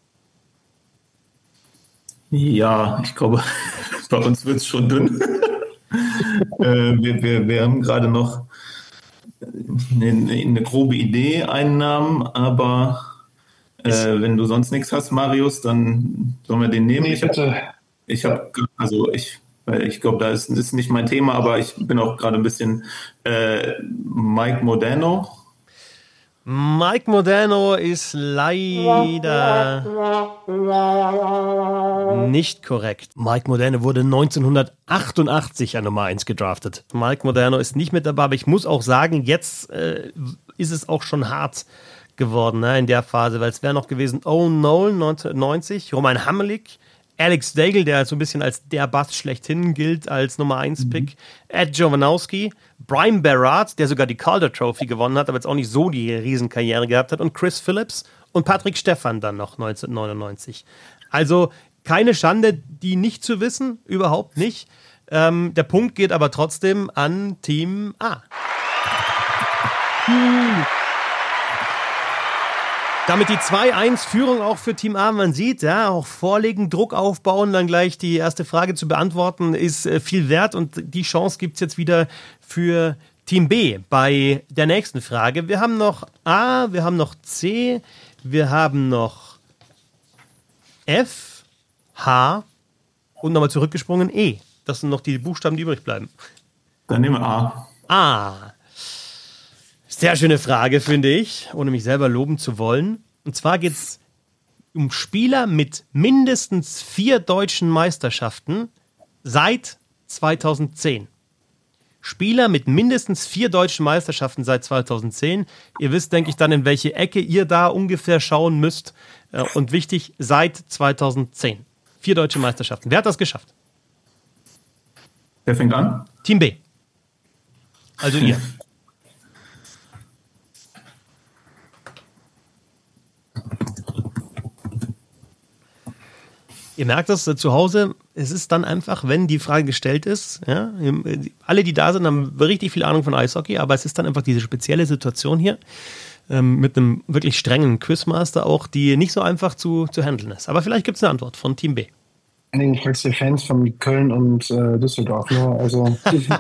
Speaker 4: Ja, ich glaube, bei uns wird es schon dünn. äh, wir, wir, wir haben gerade noch eine, eine grobe Idee, einen Namen, aber äh, wenn du sonst nichts hast, Marius, dann sollen wir den nehmen.
Speaker 5: Nee,
Speaker 4: ich habe, ich hab, also ich, weil ich glaube, da ist, ist nicht mein Thema, aber ich bin auch gerade ein bisschen äh, Mike Modano.
Speaker 1: Mike Modano ist leider nicht korrekt. Mike Modano wurde neunzehnhundertachtundachtzig an Nummer eins gedraftet. Mike Modano ist nicht mit dabei, aber ich muss auch sagen, jetzt äh, ist es auch schon hart geworden, ne, in der Phase, weil es wäre noch gewesen Owen Nolan neunzehnhundertneunzig, Roman Hamrlik, Alex Daigle, der so ein bisschen als der Bass schlechthin gilt, als Nummer eins Pick. Mhm. Ed Jovanowski, Brian Berard, der sogar die Calder Trophy gewonnen hat, aber jetzt auch nicht so die Riesenkarriere gehabt hat. Und Chris Phillips und Patrick Stephan dann noch neunzehnhundertneunundneunzig. Also keine Schande, die nicht zu wissen, überhaupt nicht. Ähm, der Punkt geht aber trotzdem an Team A. Hm. Damit die zwei eins Führung auch für Team A, man sieht, ja, auch vorlegen, Druck aufbauen, dann gleich die erste Frage zu beantworten, ist äh, viel wert und die Chance gibt's jetzt wieder für Team B bei der nächsten Frage. Wir haben noch A, wir haben noch C, wir haben noch F, H und nochmal zurückgesprungen E. Das sind noch die Buchstaben, die übrig bleiben.
Speaker 4: Dann nehmen wir A.
Speaker 1: A. Sehr schöne Frage, finde ich, ohne mich selber loben zu wollen. Und zwar geht es um Spieler mit mindestens vier deutschen Meisterschaften seit zweitausendzehn. Spieler mit mindestens vier deutschen Meisterschaften seit zweitausendzehn. Ihr wisst, denke ich, dann, in welche Ecke ihr da ungefähr schauen müsst. Und wichtig, seit zweitausendzehn. Vier deutsche Meisterschaften. Wer hat das geschafft?
Speaker 4: Wer fängt an?
Speaker 1: Team B. Also ihr. Ihr merkt das äh, zu Hause, es ist dann einfach, wenn die Frage gestellt ist, ja, alle, die da sind, haben richtig viel Ahnung von Eishockey, aber es ist dann einfach diese spezielle Situation hier ähm, mit einem wirklich strengen Quizmaster auch, die nicht so einfach zu, zu handeln ist. Aber vielleicht gibt es eine Antwort von Team B.
Speaker 5: Falls die Fans von Köln und äh, Düsseldorf, ne? Also.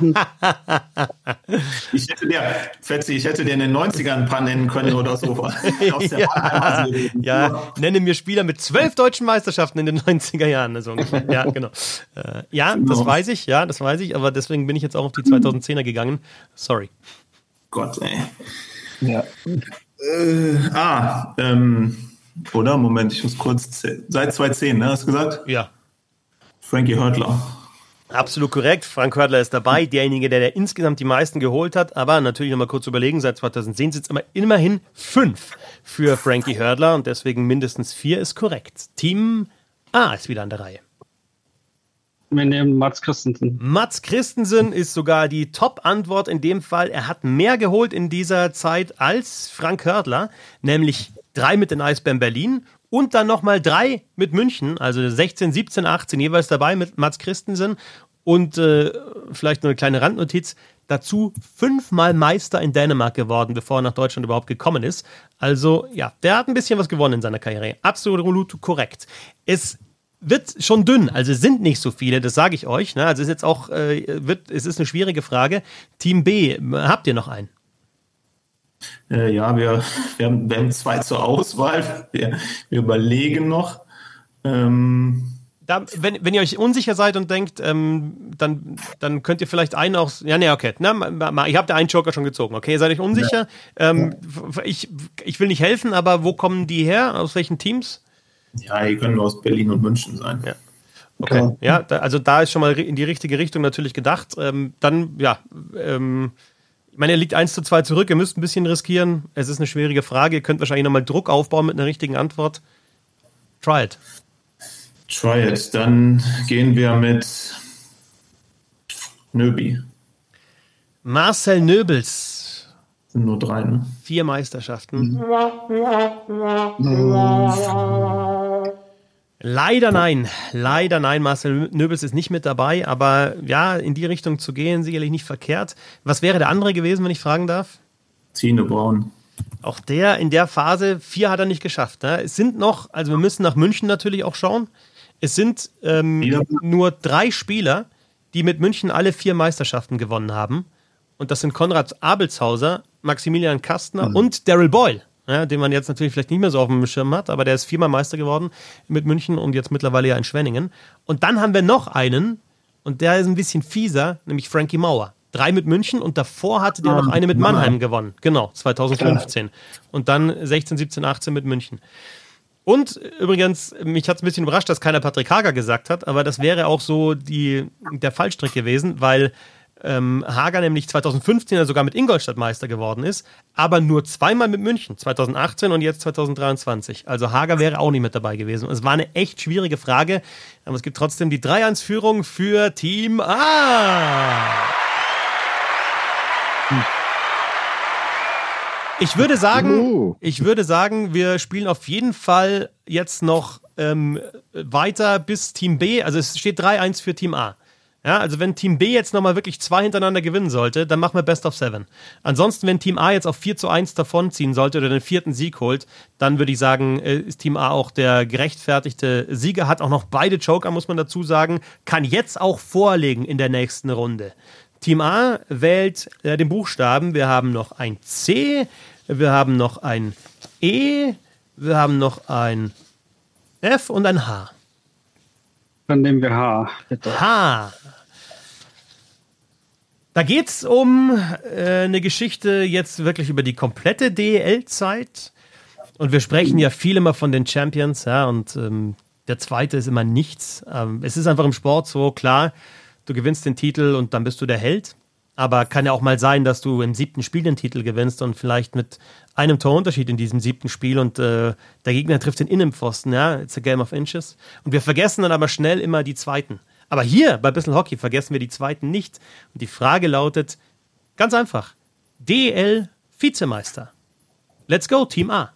Speaker 4: ich hätte dir, Fetzi, ich hätte dir in den neunzigern ein paar nennen können oder so. Aus der
Speaker 1: ja, ja, nenne mir Spieler mit zwölf deutschen Meisterschaften in den neunziger Jahren. Also ungefähr. Ja, genau. Äh, ja, genau. Das weiß ich, ja, das weiß ich, aber deswegen bin ich jetzt auch auf die zweitausendzehner gegangen. Sorry.
Speaker 4: Gott, ey.
Speaker 5: Ja.
Speaker 4: Äh, ah, ähm, oder? Moment, ich muss kurz zählen. Seit zweitausendzehn, ne? Hast du gesagt?
Speaker 1: Ja.
Speaker 4: Frankie Hördler.
Speaker 1: Absolut korrekt. Frank Hördler ist dabei, derjenige, der, der insgesamt die meisten geholt hat. Aber natürlich nochmal kurz überlegen, seit zweitausendzehn sind es immer immerhin fünf für Frankie Hördler und deswegen mindestens vier ist korrekt. Team A ist wieder an der Reihe.
Speaker 2: Wir nehmen Mats Christensen.
Speaker 1: Mats Christensen ist sogar die Top-Antwort in dem Fall. Er hat mehr geholt in dieser Zeit als Frank Hördler, nämlich drei mit den Eisbären Berlin. Und dann nochmal drei mit München, also sechzehn, siebzehn, achtzehn jeweils dabei mit Mats Christensen. Und äh, vielleicht noch eine kleine Randnotiz, dazu fünfmal Meister in Dänemark geworden, bevor er nach Deutschland überhaupt gekommen ist. Also ja, der hat ein bisschen was gewonnen in seiner Karriere. Absolut korrekt. Es wird schon dünn, also es sind nicht so viele, das sage ich euch. Ne? Also es ist jetzt auch, äh, wird, es ist eine schwierige Frage. Team B, habt ihr noch einen?
Speaker 4: Äh, ja, wir, wir, haben, wir haben zwei zur Auswahl. Wir, wir überlegen noch. Ähm
Speaker 1: da, wenn, wenn ihr euch unsicher seid und denkt, ähm, dann, dann könnt ihr vielleicht einen auch. Ja, nee, okay. Na, ma, ich habe da einen Joker schon gezogen. Okay, ihr seid euch unsicher. Ja. Ähm, ich, ich will nicht helfen, aber wo kommen die her? Aus welchen Teams?
Speaker 4: Ja, die können nur aus Berlin und München sein.
Speaker 1: Ja. Okay. Okay. Ja, da, also da ist schon mal in die richtige Richtung natürlich gedacht. Ähm, dann, ja, ähm, ich meine, er liegt eins zu zwei zurück, ihr müsst ein bisschen riskieren. Es ist eine schwierige Frage, ihr könnt wahrscheinlich nochmal Druck aufbauen mit einer richtigen Antwort. Try it.
Speaker 4: Try it. Dann gehen wir mit Nöbi.
Speaker 1: Marcel Nöbels.
Speaker 4: Sind nur drei, ne?
Speaker 1: Vier Meisterschaften. Mhm. Leider nein, leider nein, Marcel Nöbels ist nicht mit dabei, aber ja, in die Richtung zu gehen, sicherlich nicht verkehrt. Was wäre der andere gewesen, wenn ich fragen darf?
Speaker 4: Tine Braun.
Speaker 1: Auch der in der Phase, vier hat er nicht geschafft. Ne? Es sind noch, also wir müssen nach München natürlich auch schauen, es sind ähm, ja. nur drei Spieler, die mit München alle vier Meisterschaften gewonnen haben. Und das sind Konrad Abelshauser, Maximilian Kastner mhm. und Daryl Boyle. Ja, den man jetzt natürlich vielleicht nicht mehr so auf dem Schirm hat, aber der ist viermal Meister geworden mit München und jetzt mittlerweile ja in Schwenningen. Und dann haben wir noch einen, und der ist ein bisschen fieser, nämlich Frankie Mauer. Drei mit München und davor hatte der noch eine mit Mannheim gewonnen. Genau, zweitausendfünfzehn. Und dann sechzehn, siebzehn, achtzehn mit München. Und übrigens, mich hat es ein bisschen überrascht, dass keiner Patrick Hager gesagt hat, aber das wäre auch so die, der Fallstrick gewesen, weil Ähm, Hager nämlich zweitausendfünfzehn ja sogar mit Ingolstadt Meister geworden ist, aber nur zweimal mit München, zweitausendachtzehn und jetzt zweitausenddreiundzwanzig. Also Hager wäre auch nicht mit dabei gewesen. Es war eine echt schwierige Frage, aber es gibt trotzdem die drei eins Führung für Team A. Ich würde sagen, ich würde sagen, wir spielen auf jeden Fall jetzt noch ähm, weiter bis Team B. Also es steht drei eins für Team A. Ja, also wenn Team B jetzt nochmal wirklich zwei hintereinander gewinnen sollte, dann machen wir Best of Seven. Ansonsten, wenn Team A jetzt auf vier zu eins davonziehen sollte oder den vierten Sieg holt, dann würde ich sagen, ist Team A auch der gerechtfertigte Sieger, hat auch noch beide Joker, muss man dazu sagen, kann jetzt auch vorlegen in der nächsten Runde. Team A wählt äh, den Buchstaben, wir haben noch ein C, wir haben noch ein E, wir haben noch ein F und ein H.
Speaker 2: Dann nehmen wir H, bitte.
Speaker 1: H. Da geht es um äh, eine Geschichte jetzt wirklich über die komplette D E L-Zeit. Und wir sprechen ja viel immer von den Champions, ja, und ähm, der zweite ist immer nichts. Ähm, es ist einfach im Sport so, klar, du gewinnst den Titel und dann bist du der Held. Aber kann ja auch mal sein, dass du im siebten Spiel den Titel gewinnst und vielleicht mit einem Torunterschied in diesem siebten Spiel und äh, der Gegner trifft den Innenpfosten, ja, it's a game of inches. Und wir vergessen dann aber schnell immer die Zweiten. Aber hier bei Bissl Hockey vergessen wir die Zweiten nicht. Und die Frage lautet ganz einfach, D E L Vizemeister. Let's go, Team A.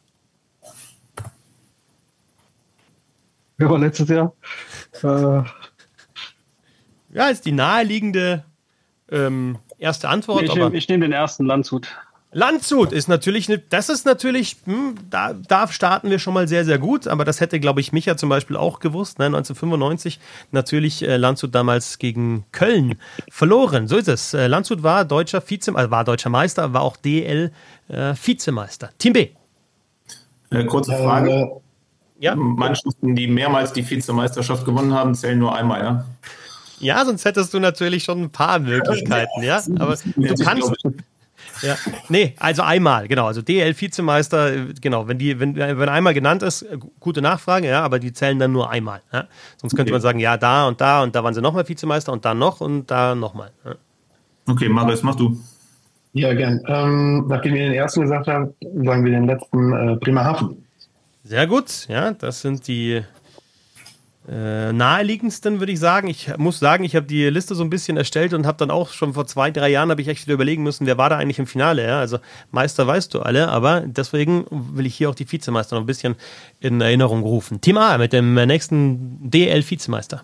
Speaker 2: Wer war letztes Jahr? Äh,
Speaker 1: Ja, ist die naheliegende ähm, erste Antwort.
Speaker 2: ich
Speaker 1: aber
Speaker 2: nehme nehm den ersten, Landshut.
Speaker 1: Landshut ist natürlich, ne, das ist natürlich, hm, da, da starten wir schon mal sehr, sehr gut, aber das hätte, glaube ich, Micha zum Beispiel auch gewusst, ne, neunzehnhundertfünfundneunzig natürlich äh, Landshut damals gegen Köln verloren, so ist es. Äh, Landshut war deutscher Vizemeister, also war deutscher Meister, war auch D E L äh, Vizemeister. Team B.
Speaker 4: Äh, kurze Frage.
Speaker 5: Äh,
Speaker 1: Ja?
Speaker 4: Mannschaften, die mehrmals die Vizemeisterschaft gewonnen haben, zählen nur einmal, ja?
Speaker 1: Ja, sonst hättest du natürlich schon ein paar Möglichkeiten, ja, aber du kannst... Ja, nee, also einmal, genau. Also D E L-Vizemeister, äh, genau, wenn die, wenn, wenn einmal genannt ist, äh, gute Nachfrage, ja, aber die zählen dann nur einmal. Ja? Sonst könnte
Speaker 4: Okay.
Speaker 1: man sagen, ja, da und da und da waren sie nochmal Vizemeister und da noch und da nochmal. Ja.
Speaker 4: Okay, Marius, mach du.
Speaker 5: Ja, gern. Ähm, nachdem ihr den ersten gesagt habt, sagen wir den letzten äh, Bremerhaven.
Speaker 1: Sehr gut, ja, das sind die äh, naheliegendsten, würde ich sagen. Ich muss sagen, ich habe die Liste so ein bisschen erstellt und habe dann auch schon vor zwei, drei Jahren habe ich echt wieder überlegen müssen, wer war da eigentlich im Finale. Ja? Also Meister weißt du alle, aber deswegen will ich hier auch die Vizemeister noch ein bisschen in Erinnerung rufen. Team A mit dem nächsten D E L-Vizemeister.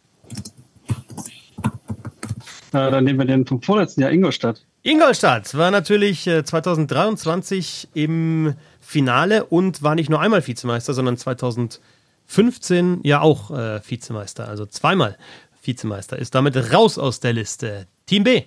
Speaker 2: Äh, dann nehmen wir den vom vorletzten Jahr, Ingolstadt.
Speaker 1: Ingolstadt war natürlich äh, zweitausenddreiundzwanzig im Finale und war nicht nur einmal Vizemeister, sondern zweitausendfünfzehn ja auch äh, Vizemeister, also zweimal Vizemeister, ist damit raus aus der Liste. Team B.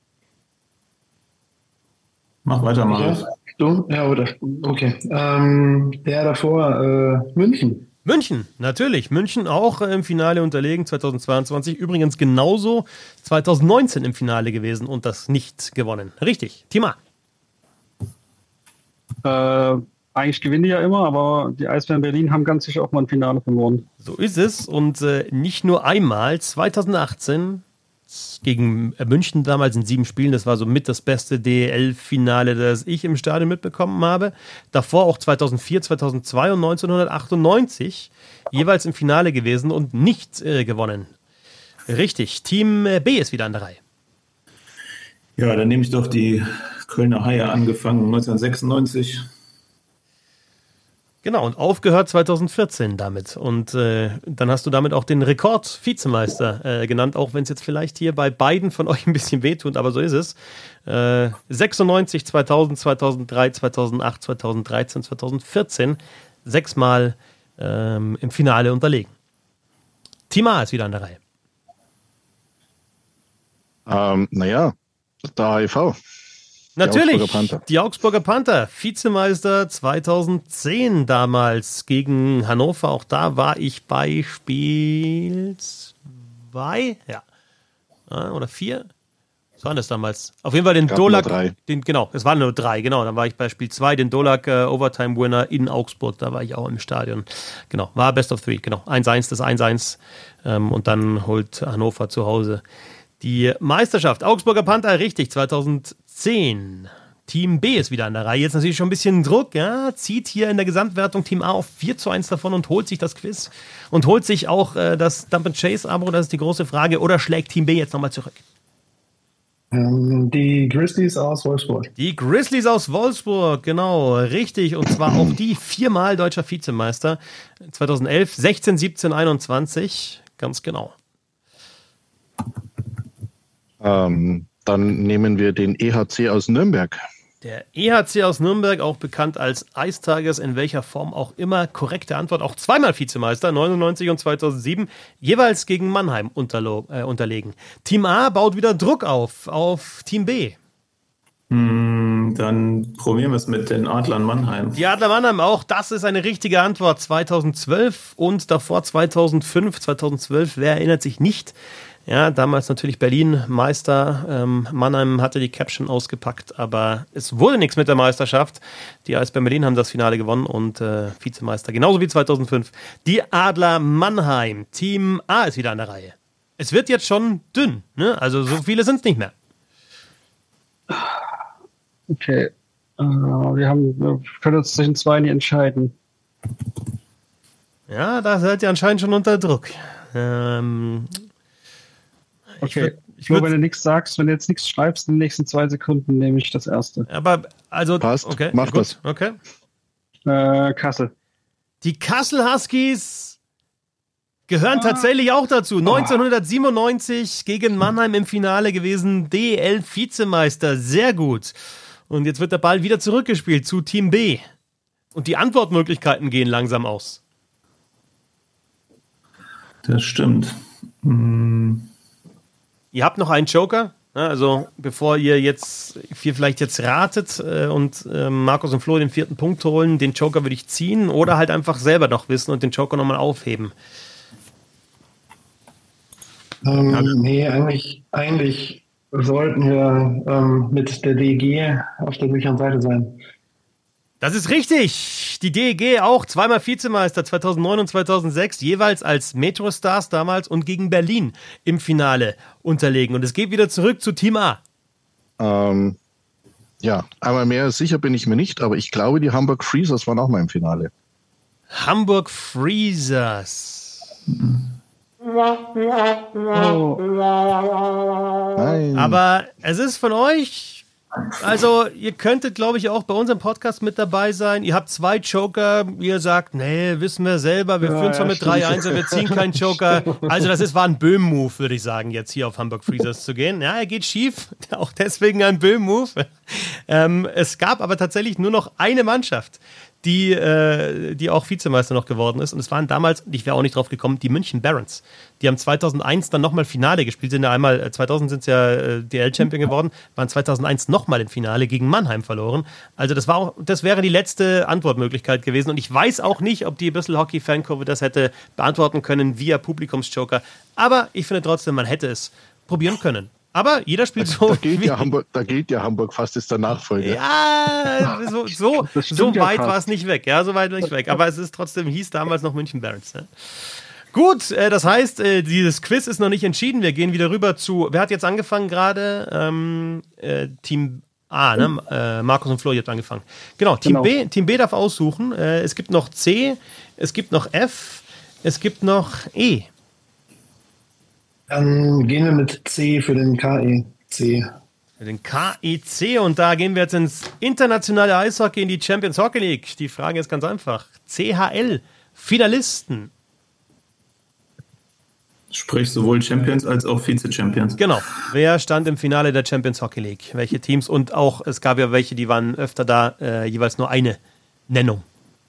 Speaker 4: Mach weiter, Marius.
Speaker 5: Ja, du? Ja, oder? Okay. Ähm, der davor, äh, München.
Speaker 1: München, natürlich. München auch äh, im Finale unterlegen, zweitausendzweiundzwanzig. Übrigens genauso zweitausendneunzehn im Finale gewesen und das nicht gewonnen. Richtig. Team A.
Speaker 2: Äh, eigentlich gewinnen die ja immer, aber die Eisbären Berlin haben ganz sicher auch mal ein Finale verloren.
Speaker 1: So ist es. Und äh, nicht nur einmal, zweitausendachtzehn gegen München damals in sieben Spielen, das war so mit das beste D E L-Finale, das ich im Stadion mitbekommen habe. Davor auch zweitausendvier, zweitausendzwei und neunzehnhundertachtundneunzig jeweils im Finale gewesen und nicht äh, gewonnen. Richtig, Team B ist wieder an der Reihe.
Speaker 4: Ja, dann nehme ich doch die Kölner Haie, angefangen neunzehnhundertsechsundneunzig.
Speaker 1: Genau, und aufgehört zweitausendvierzehn damit. Und äh, dann hast du damit auch den Rekord-Vizemeister äh, genannt, auch wenn es jetzt vielleicht hier bei beiden von euch ein bisschen wehtut, aber so ist es. Äh, sechsundneunzig, zweitausend, zweitausenddrei, zweitausendacht, zweitausenddreizehn, zweitausendvierzehn sechsmal ähm, im Finale unterlegen. Team A ist wieder an der Reihe.
Speaker 3: Ähm, naja, der H I V.
Speaker 1: Natürlich,
Speaker 3: Augsburger Panther.
Speaker 1: die Augsburger Panther, Vizemeister zweitausendzehn damals gegen Hannover. Auch da war ich bei Spiel zwei, ja, Ah, oder vier. Was war das damals? Auf jeden Fall den
Speaker 3: Gab
Speaker 1: Dolak,
Speaker 3: nur drei.
Speaker 1: den, genau, es waren nur drei, genau. Dann war ich bei Spiel zwei, den Dolak äh, Overtime Winner in Augsburg, da war ich auch im Stadion. Genau, war Best of Three, genau. eins eins, das eins eins ähm, und dann holt Hannover zu Hause die Meisterschaft. Augsburger Panther, richtig, zweitausendzehn. Team B ist wieder an der Reihe. Jetzt natürlich schon ein bisschen Druck, ja, zieht hier in der Gesamtwertung Team A auf vier zu eins davon und holt sich das Quiz und holt sich auch äh, das Dump and Chase Abo, das ist die große Frage, oder schlägt Team B jetzt nochmal zurück?
Speaker 5: Ähm, die Grizzlies aus Wolfsburg.
Speaker 1: Die Grizzlies aus Wolfsburg, genau, richtig, und zwar auch die viermal deutscher Vizemeister, zweitausendelf, sechzehn, siebzehn, einundzwanzig, ganz genau.
Speaker 3: Ähm, dann nehmen wir den E H C aus Nürnberg.
Speaker 1: Der E H C aus Nürnberg, auch bekannt als Ice Tigers, in welcher Form auch immer. Korrekte Antwort, auch zweimal Vizemeister, neunundneunzig und zweitausendsieben, jeweils gegen Mannheim unterlo- äh, unterlegen. Team A baut wieder Druck auf, auf Team B.
Speaker 4: Hm, dann probieren wir es mit den Adlern Mannheim.
Speaker 1: Die Adler Mannheim auch, das ist eine richtige Antwort, zweitausendzwölf und davor zweitausendfünf, zweitausendzwölf, wer erinnert sich nicht? Ja, damals natürlich Berlin Meister. Ähm, Mannheim hatte die Caption ausgepackt, aber es wurde nichts mit der Meisterschaft. Die Eisbären Berlin haben das Finale gewonnen und äh, Vizemeister, genauso wie zweitausendfünf. Die Adler Mannheim. Team A ist wieder an der Reihe. Es wird jetzt schon dünn, ne? Also so viele sind es nicht mehr.
Speaker 2: Okay. Äh, wir, haben, wir können uns zwischen zwei nicht entscheiden.
Speaker 1: Ja, da seid ihr anscheinend schon unter Druck. Ähm,
Speaker 2: okay.
Speaker 1: Ich würd, ich
Speaker 2: Nur
Speaker 1: würd,
Speaker 2: wenn du nichts sagst, wenn du jetzt nichts schreibst, in den nächsten zwei Sekunden nehme ich das erste.
Speaker 1: aber, also,
Speaker 3: Passt,
Speaker 1: okay,
Speaker 3: mach
Speaker 1: gut,
Speaker 3: das.
Speaker 1: Okay.
Speaker 2: Äh, Kassel.
Speaker 1: Die Kassel Huskies gehören tatsächlich auch dazu. neunzehnhundertsiebenundneunzig gegen Mannheim im Finale gewesen. D E L-Vizemeister. Sehr gut. Und jetzt wird der Ball wieder zurückgespielt zu Team B. Und die Antwortmöglichkeiten gehen langsam aus.
Speaker 4: Das stimmt. Hm.
Speaker 1: Ihr habt noch einen Joker. Also bevor ihr jetzt ihr vielleicht jetzt ratet äh, und äh, Markus und Flo den vierten Punkt holen, den Joker würde ich ziehen oder halt einfach selber noch wissen und den Joker nochmal aufheben.
Speaker 5: Ähm, ja. Nee, eigentlich, eigentlich sollten wir ähm, mit der D E G auf der sicheren Seite sein.
Speaker 1: Das ist richtig. Die D E G auch zweimal Vizemeister zweitausendneun und zweitausendsechs, jeweils als Metro Stars damals und gegen Berlin im Finale unterlegen. Und es geht wieder zurück zu Team A.
Speaker 3: Ähm, ja, einmal mehr sicher bin ich mir nicht, aber ich glaube, die Hamburg Freezers waren auch mal im Finale.
Speaker 1: Hamburg Freezers.
Speaker 2: Oh.
Speaker 3: Nein.
Speaker 1: Aber es ist von euch... Also, ihr könntet, glaube ich, auch bei unserem Podcast mit dabei sein. Ihr habt zwei Joker. Ihr sagt, nee, wissen wir selber. Wir
Speaker 2: Ja,
Speaker 1: führen zwar
Speaker 2: ja,
Speaker 1: mit drei eins, aber wir ziehen keinen Joker. Also, das ist, war ein Böhm-Move, würde ich sagen, jetzt hier auf Hamburg Freezers zu gehen. Ja, er geht schief. Auch deswegen ein Böhm-Move. Ähm, es gab aber tatsächlich nur noch eine Mannschaft, die, äh, die auch Vizemeister noch geworden ist. Und es waren damals, ich wäre auch nicht drauf gekommen, die München Barons. Die haben zweitausendeins dann nochmal Finale gespielt, sind ja einmal, zweitausend sind sie ja äh, D L-Champion geworden, waren zweitausendeins nochmal im Finale gegen Mannheim verloren. Also das war auch, das wäre die letzte Antwortmöglichkeit gewesen. Und ich weiß auch nicht, ob die Bissl Hockey Fankurve das hätte beantworten können via Publikumsjoker. Aber ich finde trotzdem, man hätte es probieren können. Aber jeder spielt so.
Speaker 3: Da geht, ja Hamburg, da geht ja Hamburg fast ist der Nachfolger.
Speaker 1: Ja, so, so, so
Speaker 2: ja
Speaker 1: weit
Speaker 2: fast.
Speaker 1: war es nicht weg. Ja, so weit war es nicht weg. Aber es ist trotzdem, hieß damals noch München Barons. Ja. Gut, äh, das heißt, äh, dieses Quiz ist noch nicht entschieden. Wir gehen wieder rüber zu, wer hat jetzt angefangen gerade? Ähm, äh, Team A, ne? Äh, Markus und Flo, ihr habt angefangen. Genau, Team
Speaker 2: Genau.
Speaker 1: B, Team B darf aussuchen. Äh, es gibt noch C, es gibt noch F, es gibt noch E.
Speaker 5: Dann gehen wir mit C für den K E C.
Speaker 1: Für den K E C und da gehen wir jetzt ins internationale Eishockey, in die Champions Hockey League. Die Frage ist ganz einfach. C H L, Finalisten.
Speaker 4: Sprich sowohl Champions als auch Vize-Champions.
Speaker 1: Genau. Wer stand im Finale der Champions Hockey League? Welche Teams? Und auch, es gab ja welche, die waren öfter da, äh, jeweils nur eine Nennung.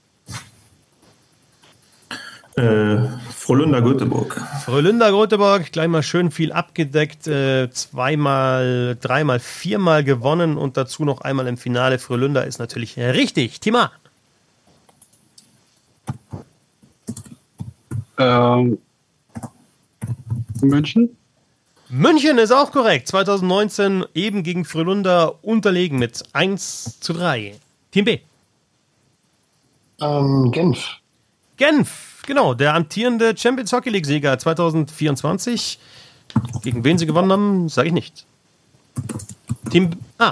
Speaker 4: Äh, Frölunda Göteborg.
Speaker 1: Frölunda Göteborg, gleich mal schön viel abgedeckt, äh, zweimal, dreimal, viermal gewonnen und dazu noch einmal im Finale. Frölunda ist natürlich richtig. Tima.
Speaker 2: Ähm, München?
Speaker 1: München ist auch korrekt. zweitausendneunzehn eben gegen Frölunda unterlegen mit eins zu drei. Team B.
Speaker 5: Ähm, Genf.
Speaker 1: Genf, genau, der amtierende Champions Hockey League-Sieger zweitausendvierundzwanzig. Gegen wen sie gewonnen haben, sage ich nicht. Team A.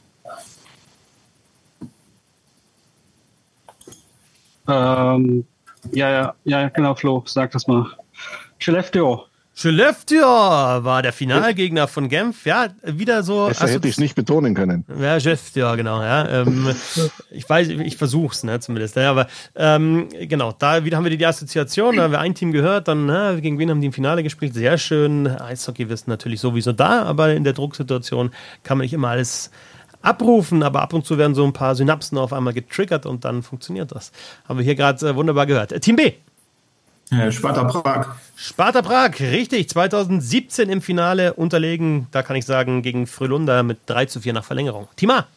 Speaker 2: Ähm, ja, ja, ja, genau, Flo, sag das mal. Skellefteå.
Speaker 1: Skellefteå war der Finalgegner von Genf. Ja, wieder so.
Speaker 3: Besser hätte ich es nicht betonen können.
Speaker 1: Ja, Skellefteå, genau. Ja, ähm, ich weiß, ich versuch's, ne, zumindest. Ja, aber ähm, genau, da wieder haben wir die Assoziation. Da haben wir ein Team gehört, dann na, gegen wen haben die im Finale gespielt? Sehr schön. Eishockey-Wissen natürlich sowieso da, aber in der Drucksituation kann man nicht immer alles abrufen, aber ab und zu werden so ein paar Synapsen auf einmal getriggert und dann funktioniert das. Haben wir hier gerade äh, wunderbar gehört. Äh, Team B.
Speaker 4: Äh, Sparta Prag.
Speaker 1: Sparta Prag, richtig. zweitausendsiebzehn im Finale unterlegen, da kann ich sagen, gegen Frölunda mit drei zu vier nach Verlängerung. Team A.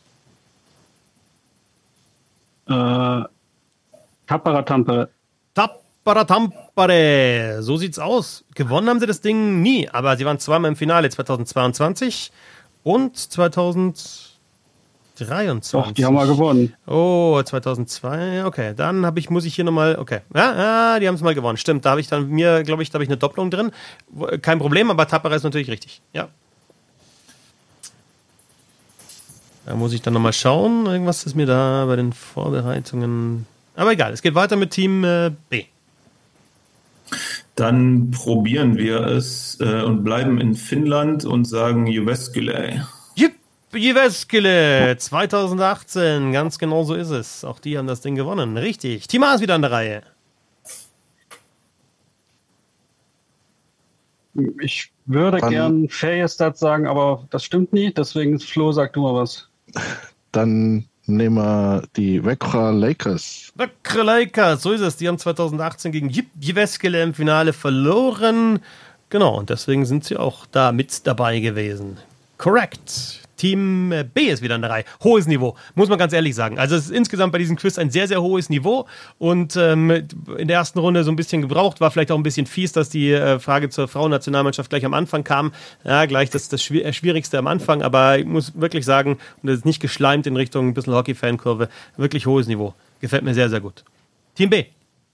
Speaker 2: Äh, Tappara Tampere.
Speaker 1: Tappara Tampere, so sieht's aus. Gewonnen haben sie das Ding nie, aber sie waren zweimal im Finale, zweitausendzweiundzwanzig und zweitausenddreiundzwanzig.
Speaker 2: Doch, die haben wir gewonnen.
Speaker 1: Oh, zweitausendzwei, okay, dann habe ich, muss ich hier nochmal, okay, ja, ja, die haben es mal gewonnen, stimmt, da habe ich dann mir, glaube ich, da habe ich eine Doppelung drin, kein Problem, aber Tappara ist natürlich richtig, ja. Da muss ich dann nochmal schauen. Irgendwas ist mir da bei den Vorbereitungen. Aber egal, es geht weiter mit Team äh, B.
Speaker 4: Dann probieren wir es äh, und bleiben in Finnland und sagen Jyväskylä.
Speaker 1: Jyväskylä zwanzig achtzehn, ganz genau so ist es. Auch die haben das Ding gewonnen. Richtig. Team A ist wieder an der Reihe.
Speaker 2: Ich würde
Speaker 3: Dann-
Speaker 2: gern Färjestad sagen, aber das stimmt nicht. Deswegen, Flo, sag du mal was.
Speaker 3: Dann nehmen wir die Växjö Lakers.
Speaker 1: Växjö Lakers, so ist es. Die haben zwanzig achtzehn gegen Jyväskylä im Finale verloren. Genau, und deswegen sind sie auch da mit dabei gewesen. Correct. Team B ist wieder an der Reihe. Hohes Niveau, muss man ganz ehrlich sagen. Also es ist insgesamt bei diesem Quiz ein sehr, sehr hohes Niveau und ähm, in der ersten Runde so ein bisschen gebraucht, war vielleicht auch ein bisschen fies, dass die äh, Frage zur Frauennationalmannschaft gleich am Anfang kam. Ja, gleich das, das Schwierigste am Anfang, aber ich muss wirklich sagen, und das ist nicht geschleimt in Richtung ein bisschen Hockey-Fankurve, wirklich hohes Niveau. Gefällt mir sehr, sehr gut. Team B.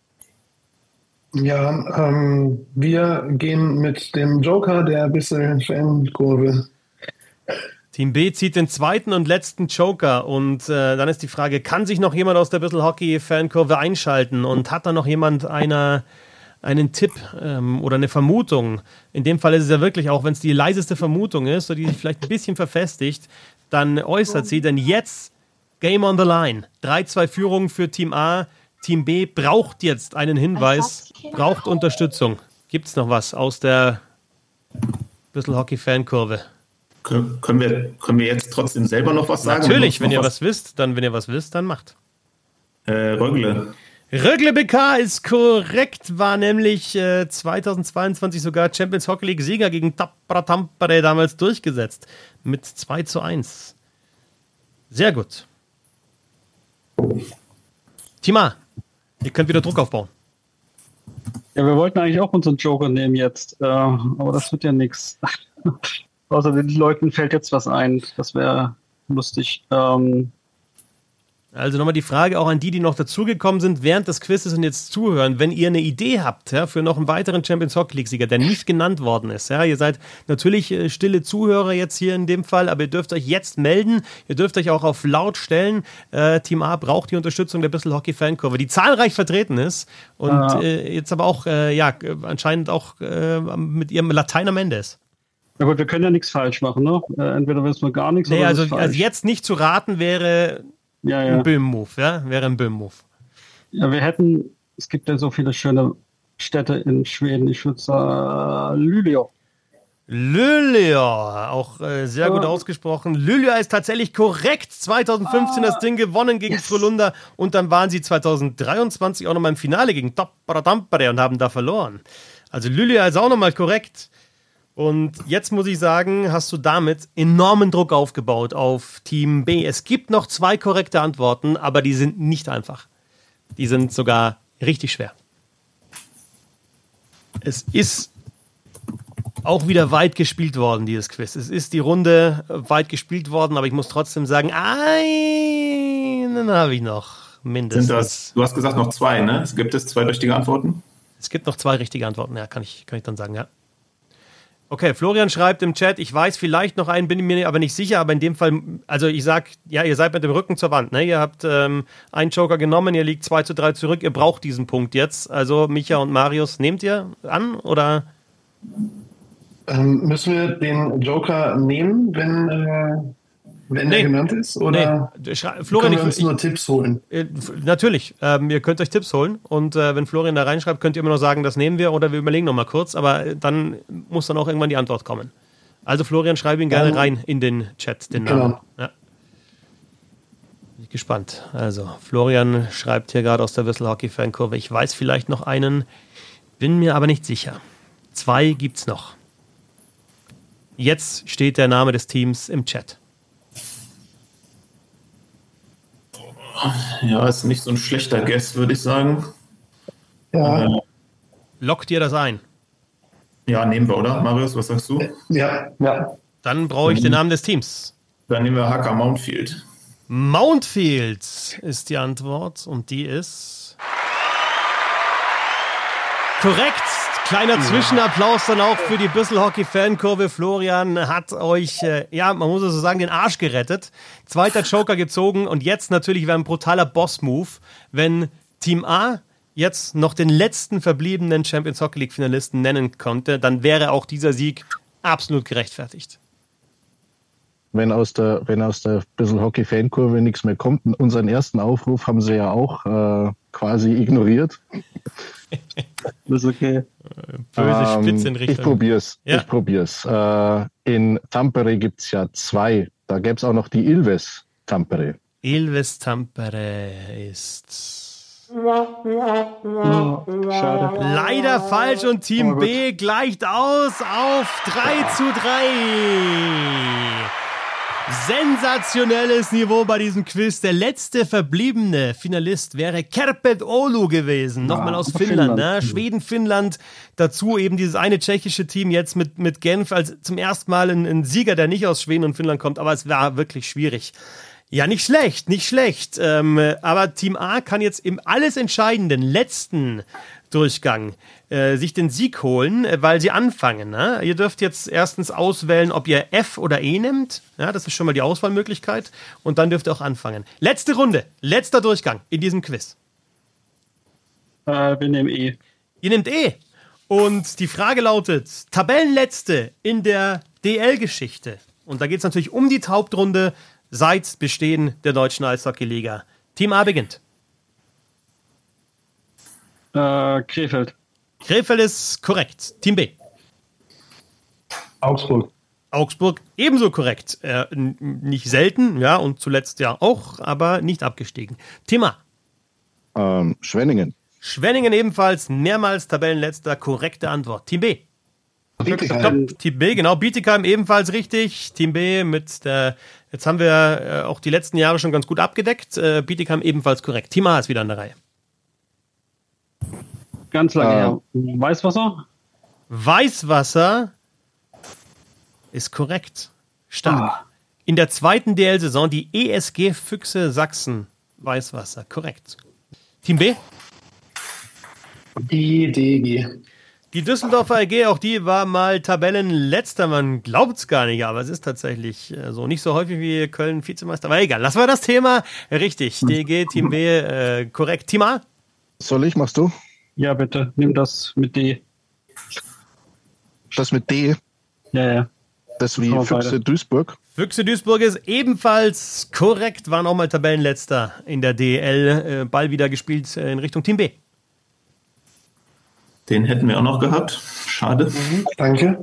Speaker 5: Ja, ähm, wir gehen mit dem Joker der bisschen Fankurve.
Speaker 1: Team B zieht den zweiten und letzten Joker und äh, dann ist die Frage, kann sich noch jemand aus der Bissl Hockey-Fankurve einschalten und hat da noch jemand einer, einen Tipp ähm, oder eine Vermutung? In dem Fall ist es ja wirklich, auch wenn es die leiseste Vermutung ist, so die sich vielleicht ein bisschen verfestigt, dann äußert sie, denn jetzt Game on the Line. drei zwei Führung für Team A, Team B braucht jetzt einen Hinweis, braucht Unterstützung. Gibt es noch was aus der Bissl Hockey-Fankurve?
Speaker 4: Können wir, können wir jetzt trotzdem selber noch was sagen?
Speaker 1: Natürlich, wenn
Speaker 4: noch
Speaker 1: ihr was wisst, dann wenn ihr was wisst, dann macht.
Speaker 4: Äh, Rögle.
Speaker 1: Rögle B K ist korrekt, war nämlich äh, zweitausendzweiundzwanzig sogar Champions Hockey League Sieger gegen Tappara Tampere damals durchgesetzt. Mit zwei zu eins. Sehr gut. Team A, ihr könnt wieder Druck aufbauen.
Speaker 2: Ja, wir wollten eigentlich auch unseren Joker nehmen jetzt, äh, aber das wird ja nichts. Außer den Leuten fällt jetzt was ein. Das wäre lustig. Ähm,
Speaker 1: Also nochmal die Frage auch an die, die noch dazugekommen sind während des Quizzes und jetzt zuhören. Wenn ihr eine Idee habt, ja, für noch einen weiteren Champions Hockey League Sieger, der nicht genannt worden ist, ja, ihr seid natürlich äh, stille Zuhörer jetzt hier in dem Fall, aber ihr dürft euch jetzt melden. Ihr dürft euch auch auf laut stellen. Äh, Team A braucht die Unterstützung der Bissl Hockey Fankurve, die zahlreich vertreten ist und
Speaker 2: Ah.
Speaker 1: äh, jetzt aber auch, äh, ja, anscheinend auch äh, mit ihrem Latein am Ende ist.
Speaker 2: na gut, wir können ja nichts falsch machen, ne? Äh, entweder wissen wir gar nichts
Speaker 1: Nee,
Speaker 2: oder
Speaker 1: also,
Speaker 2: es ist falsch.
Speaker 1: also jetzt nicht zu raten wäre
Speaker 2: ja,
Speaker 1: ein
Speaker 2: ja.
Speaker 1: Böhm-Move, ja, wäre ein Böhm-Move.
Speaker 2: ja, wir hätten, es gibt ja so viele schöne Städte in Schweden. Ich würde sagen, Luleå.
Speaker 1: Luleå, auch äh, sehr gut
Speaker 2: Ja.
Speaker 1: ausgesprochen. Luleå ist tatsächlich korrekt. zweitausendfünfzehn das Ding gewonnen gegen
Speaker 2: Yes.
Speaker 1: Frölunda und dann waren sie zweitausenddreiundzwanzig auch nochmal im Finale gegen Tappara Tampere und haben da verloren. Also Luleå ist auch nochmal korrekt. Und jetzt muss ich sagen, hast du damit enormen Druck aufgebaut auf Team B. Es gibt noch zwei korrekte Antworten, aber die sind nicht einfach. Die sind sogar richtig schwer. Es ist auch wieder weit gespielt worden, dieses Quiz. Es ist die Runde weit gespielt worden, aber ich muss trotzdem sagen, einen habe ich noch mindestens.
Speaker 4: Sind das, du hast gesagt noch zwei, ne? Es gibt es zwei richtige Antworten?
Speaker 1: Es gibt noch zwei richtige Antworten, ja, kann ich, kann ich dann sagen, ja. Okay, Florian schreibt im Chat, ich weiß vielleicht noch einen, bin mir aber nicht sicher, aber in dem Fall, also ich sag, ja, ihr seid mit dem Rücken zur Wand, ne? Ihr habt ähm, einen Joker genommen, ihr liegt zwei zu drei zurück, ihr braucht diesen Punkt jetzt. Also Micha und Marius, nehmt ihr an oder?
Speaker 5: Ähm, müssen wir den Joker nehmen, wenn, äh, wenn
Speaker 1: Nee.
Speaker 5: er genannt ist? Oder
Speaker 1: Nee, schrei-
Speaker 5: können
Speaker 1: Florian,
Speaker 5: wir
Speaker 1: ich,
Speaker 5: uns
Speaker 1: ich,
Speaker 5: nur Tipps holen?
Speaker 1: Äh, f- Natürlich, ähm, ihr könnt euch Tipps holen und äh, wenn Florian da reinschreibt, könnt ihr immer noch sagen, das nehmen wir oder wir überlegen noch mal kurz, aber äh, dann muss dann auch irgendwann die Antwort kommen. Also Florian, schreibe ihn gerne
Speaker 5: Ähm,
Speaker 1: rein in den Chat, den
Speaker 5: genau.
Speaker 1: Namen. Ja. Bin ich gespannt. Also Florian schreibt hier gerade aus der Whistle Hockey Fankurve, ich weiß vielleicht noch einen, bin mir aber nicht sicher. Zwei gibt's noch. Jetzt steht der Name des Teams im Chat.
Speaker 4: Ja, ist nicht so ein schlechter Guess, würde ich sagen.
Speaker 5: Ja,
Speaker 4: Äh,
Speaker 1: Lockt ihr das ein?
Speaker 4: ja, nehmen wir, oder? Marius, was sagst du?
Speaker 5: ja, ja.
Speaker 1: Dann brauche ich den Namen des Teams.
Speaker 4: Dann nehmen wir H K Mountfield.
Speaker 1: Mountfield ist die Antwort und die ist korrekt. Kleiner Zwischenapplaus dann auch für die Bissl-Hockey-Fankurve. Florian hat euch, äh, ja, man muss es so sagen, den Arsch gerettet. Zweiter Joker gezogen und jetzt natürlich wäre ein brutaler Boss-Move, wenn Team A jetzt noch den letzten verbliebenen Champions Hockey League Finalisten nennen konnte, dann wäre auch dieser Sieg absolut gerechtfertigt.
Speaker 3: Wenn aus der, wenn aus der Bissl Hockey Fankurve nichts mehr kommt, unseren ersten Aufruf haben sie ja auch äh, quasi ignoriert.
Speaker 2: Das ist okay.
Speaker 1: Böse
Speaker 3: Ähm,
Speaker 1: Spitze in Richtung.
Speaker 3: Ich probier's.
Speaker 1: Ja.
Speaker 3: Ich probier's. Äh, in Tampere gibt's ja zwei. Da gäb's auch noch die Ilves Tampere.
Speaker 1: Ilves Tampere ist
Speaker 2: Oh, schade.
Speaker 1: leider falsch und Team
Speaker 2: Oh, gut.
Speaker 1: B gleicht aus auf drei zu drei. Sensationelles Niveau bei diesem Quiz. Der letzte verbliebene Finalist wäre Kärpät Oulu gewesen. Nochmal aus Finnland.
Speaker 2: Finnland.
Speaker 1: Ne? Schweden, Finnland. Dazu eben dieses eine tschechische Team jetzt mit, mit Genf als zum ersten Mal ein, ein Sieger, der nicht aus Schweden und Finnland kommt. Aber es war wirklich schwierig. Ja, nicht schlecht, nicht schlecht. Ähm, aber Team A kann jetzt im alles entscheidenden letzten Durchgang äh, sich den Sieg holen, äh, weil sie anfangen. Ne? Ihr dürft jetzt erstens auswählen, ob ihr F oder E nehmt. Ja, das ist schon mal die Auswahlmöglichkeit. Und dann dürft ihr auch anfangen. Letzte Runde, letzter Durchgang in diesem Quiz.
Speaker 2: Äh, wir nehmen E.
Speaker 1: Ihr nehmt E. Und die Frage lautet, Tabellenletzte in der D L-Geschichte. Und da geht es natürlich um die Hauptrunde seit Bestehen der Deutschen Eishockey-Liga. Team A beginnt.
Speaker 2: Äh, Krefeld.
Speaker 1: Krefeld ist korrekt. Team B.
Speaker 5: Augsburg.
Speaker 1: Augsburg ebenso korrekt. Äh, n- nicht selten, ja, und zuletzt ja auch, aber nicht abgestiegen. Team A.
Speaker 3: Ähm, Schwenningen.
Speaker 1: Schwenningen ebenfalls mehrmals Tabellenletzter. Korrekte Antwort. Team B.
Speaker 5: Bietigheim.
Speaker 1: Team B, genau. Bietigheim ebenfalls richtig. Team B mit der, jetzt haben wir äh, auch die letzten Jahre schon ganz gut abgedeckt. Äh, Bietigheim ebenfalls korrekt. Team A ist wieder an der Reihe.
Speaker 2: Ganz lange
Speaker 3: Ah.
Speaker 2: her. Weißwasser?
Speaker 1: Weißwasser ist korrekt. Stark.
Speaker 2: Ah.
Speaker 1: In der zweiten D L-Saison die E S G Füchse Sachsen. Weißwasser, korrekt. Team B?
Speaker 5: Die D G.
Speaker 1: Die Düsseldorfer E G, auch die war mal Tabellenletzter. Man glaubt es gar nicht, aber es ist tatsächlich äh, so. Nicht so häufig wie Köln Vizemeister. Aber egal, lassen wir das Thema. Richtig, D E G, Team B, äh, korrekt. Team A?
Speaker 3: Soll ich, machst du?
Speaker 2: Ja, bitte. Nimm das mit D.
Speaker 3: Das mit D,
Speaker 2: Ja, ja.
Speaker 3: das wie
Speaker 2: Schauen wir
Speaker 3: Füchse
Speaker 2: beide.
Speaker 3: Duisburg.
Speaker 1: Füchse Duisburg ist ebenfalls korrekt, waren auch mal Tabellenletzter in der D L. Äh, Ball wieder gespielt äh, in Richtung Team B.
Speaker 4: Den hätten wir auch noch gehabt. Schade.
Speaker 5: Danke.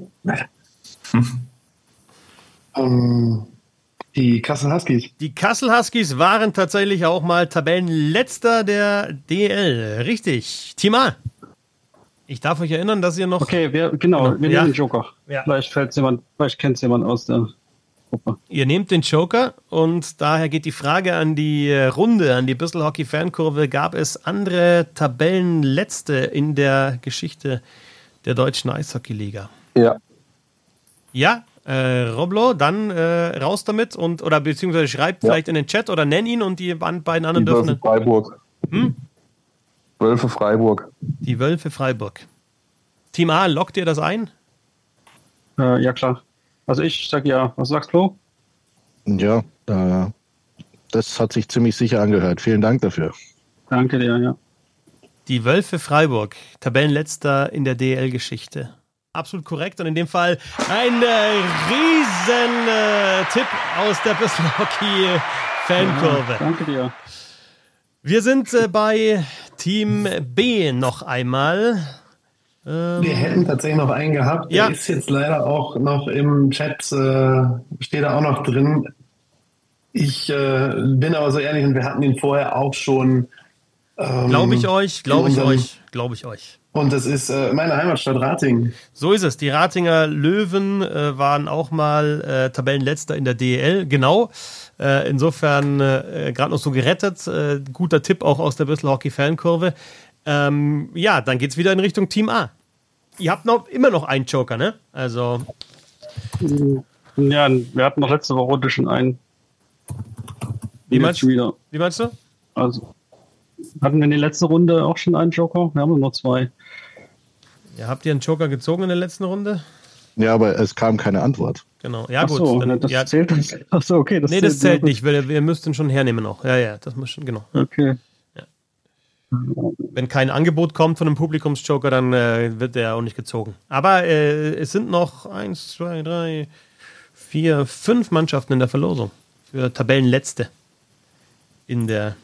Speaker 5: Ähm, die Kassel Huskies.
Speaker 1: Die Kassel Huskies waren tatsächlich auch mal Tabellenletzter der D L. Richtig. Team A. Ich darf euch erinnern, dass ihr noch...
Speaker 2: Okay, wir, genau,
Speaker 1: Genau.
Speaker 2: wir
Speaker 1: Ja.
Speaker 2: nehmen den Joker.
Speaker 1: Ja.
Speaker 2: Vielleicht fällt jemand, vielleicht kennt jemand aus der Gruppe.
Speaker 1: Ihr nehmt den Joker und daher geht die Frage an die äh, Runde, an die Bissl Hockey Fankurve. Gab es andere Tabellenletzte in der Geschichte der Deutschen Eishockey-Liga?
Speaker 6: Ja.
Speaker 1: Ja, äh, Roblo, dann äh, raus damit und oder beziehungsweise schreibt
Speaker 6: Ja.
Speaker 1: vielleicht in den Chat oder nenn ihn und die an- beiden anderen
Speaker 6: Die
Speaker 1: dürfen
Speaker 6: Wölfe
Speaker 1: dann-
Speaker 6: Freiburg.
Speaker 1: Hm?
Speaker 6: Wölfe Freiburg.
Speaker 1: Die Wölfe Freiburg. Team A, lockt ihr das ein?
Speaker 2: Äh, ja, klar. Also ich sag ja. Was sagst du?
Speaker 3: Ja, äh, das hat sich ziemlich sicher angehört. Vielen Dank dafür.
Speaker 2: Danke dir, ja.
Speaker 1: Die Wölfe Freiburg, Tabellenletzter in der D L-Geschichte. Absolut korrekt und in dem Fall ein äh, riesen äh, Tipp aus der Bissl Hockey Fankurve.
Speaker 2: Ja, danke dir.
Speaker 1: Wir sind äh, bei Team B noch einmal. Ähm,
Speaker 5: Wir hätten tatsächlich noch einen gehabt. Der
Speaker 1: Ja.
Speaker 5: ist jetzt leider auch noch im Chat, äh, steht da auch noch drin. Ich äh, bin aber so ehrlich und wir hatten ihn vorher auch schon. Ähm,
Speaker 1: glaube ich euch, glaube ich
Speaker 5: in unserem-
Speaker 1: euch, glaube ich euch.
Speaker 5: Und das ist äh, meine Heimatstadt Ratingen.
Speaker 1: So ist es. Die Ratinger Löwen äh, waren auch mal äh, Tabellenletzter in der D E L. Genau. Äh, insofern äh, gerade noch so gerettet. Äh, guter Tipp auch aus der Bissl Hockey Fankurve. Ähm, ja, dann geht's wieder in Richtung Team A. Ihr habt noch immer noch einen Joker, ne? Also
Speaker 2: Ja, wir hatten noch letzte Runde schon einen.
Speaker 1: Wie
Speaker 2: Jetzt
Speaker 1: meinst-
Speaker 2: schon wieder.
Speaker 1: wie meinst du?
Speaker 2: Also hatten wir in der letzten Runde auch schon einen Joker? Wir haben nur noch zwei.
Speaker 1: Ja, habt ihr einen Joker gezogen in der letzten Runde?
Speaker 3: Ja, aber es kam keine Antwort.
Speaker 1: Genau, ja
Speaker 2: Ach
Speaker 1: gut.
Speaker 2: so,
Speaker 1: dann,
Speaker 2: das
Speaker 1: ja,
Speaker 2: zählt das. Ach so, okay. Das
Speaker 1: nee, das zählt
Speaker 2: ja,
Speaker 1: nicht. Wir, wir müssten schon hernehmen noch. Ja, ja, das muss schon, genau. Ja.
Speaker 2: Okay.
Speaker 1: Wenn kein Angebot kommt von einem Publikumsjoker, dann äh, wird der auch nicht gezogen. Aber äh, es sind noch eins, zwei, drei, vier, fünf Mannschaften in der Verlosung für Tabellenletzte in der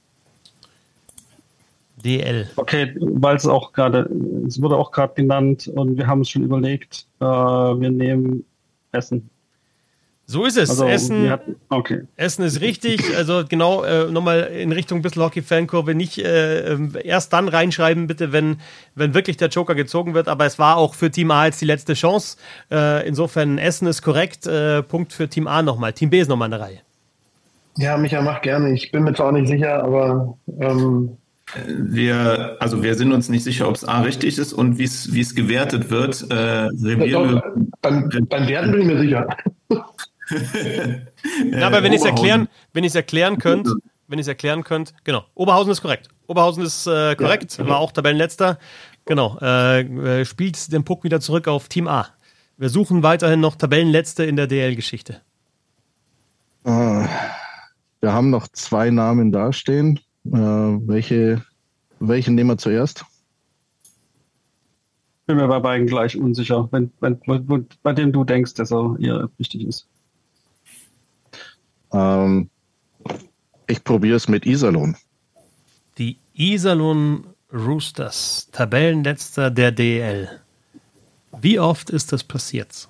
Speaker 1: D L.
Speaker 2: Okay, weil es auch gerade, es wurde auch gerade genannt und wir haben es schon überlegt, äh, wir nehmen Essen.
Speaker 1: So ist es.
Speaker 2: Also,
Speaker 1: Essen,
Speaker 2: wir hatten, okay.
Speaker 1: Essen ist richtig. Also genau, äh, nochmal in Richtung Bissl Hockey Fankurve. Nicht äh, erst dann reinschreiben, bitte, wenn, wenn wirklich der Joker gezogen wird. Aber es war auch für Team A jetzt die letzte Chance. Äh, insofern, Essen ist korrekt. Äh, Punkt für Team A nochmal. Team B ist nochmal eine Reihe.
Speaker 5: Ja, Micha, mach gerne. Ich bin mir zwar auch nicht sicher, aber ähm,
Speaker 4: Wir, also wir sind uns nicht sicher, ob es A richtig ist und wie es wie es gewertet wird. Äh,
Speaker 5: doch, beim, beim Werten bin ich mir sicher.
Speaker 1: Ja, aber wenn ich es erklären, wenn ich es erklären könnt, wenn ich es erklären könnt, genau. Oberhausen ist korrekt. Oberhausen ist äh, korrekt,
Speaker 5: Ja.
Speaker 1: war auch Tabellenletzter. Genau. Äh, spielt den Puck wieder zurück auf Team A. Wir suchen weiterhin noch Tabellenletzte in der D L-Geschichte.
Speaker 3: Äh, wir haben noch zwei Namen dastehen. Äh, welche, welchen nehmen wir zuerst?
Speaker 2: Bin mir bei beiden gleich unsicher, wenn, wenn, wo, bei dem du denkst, dass er eher richtig ist.
Speaker 3: Ähm, ich probiere es mit Iserlohn.
Speaker 1: Die Iserlohn Roosters, Tabellenletzter der D L. Wie oft ist das passiert?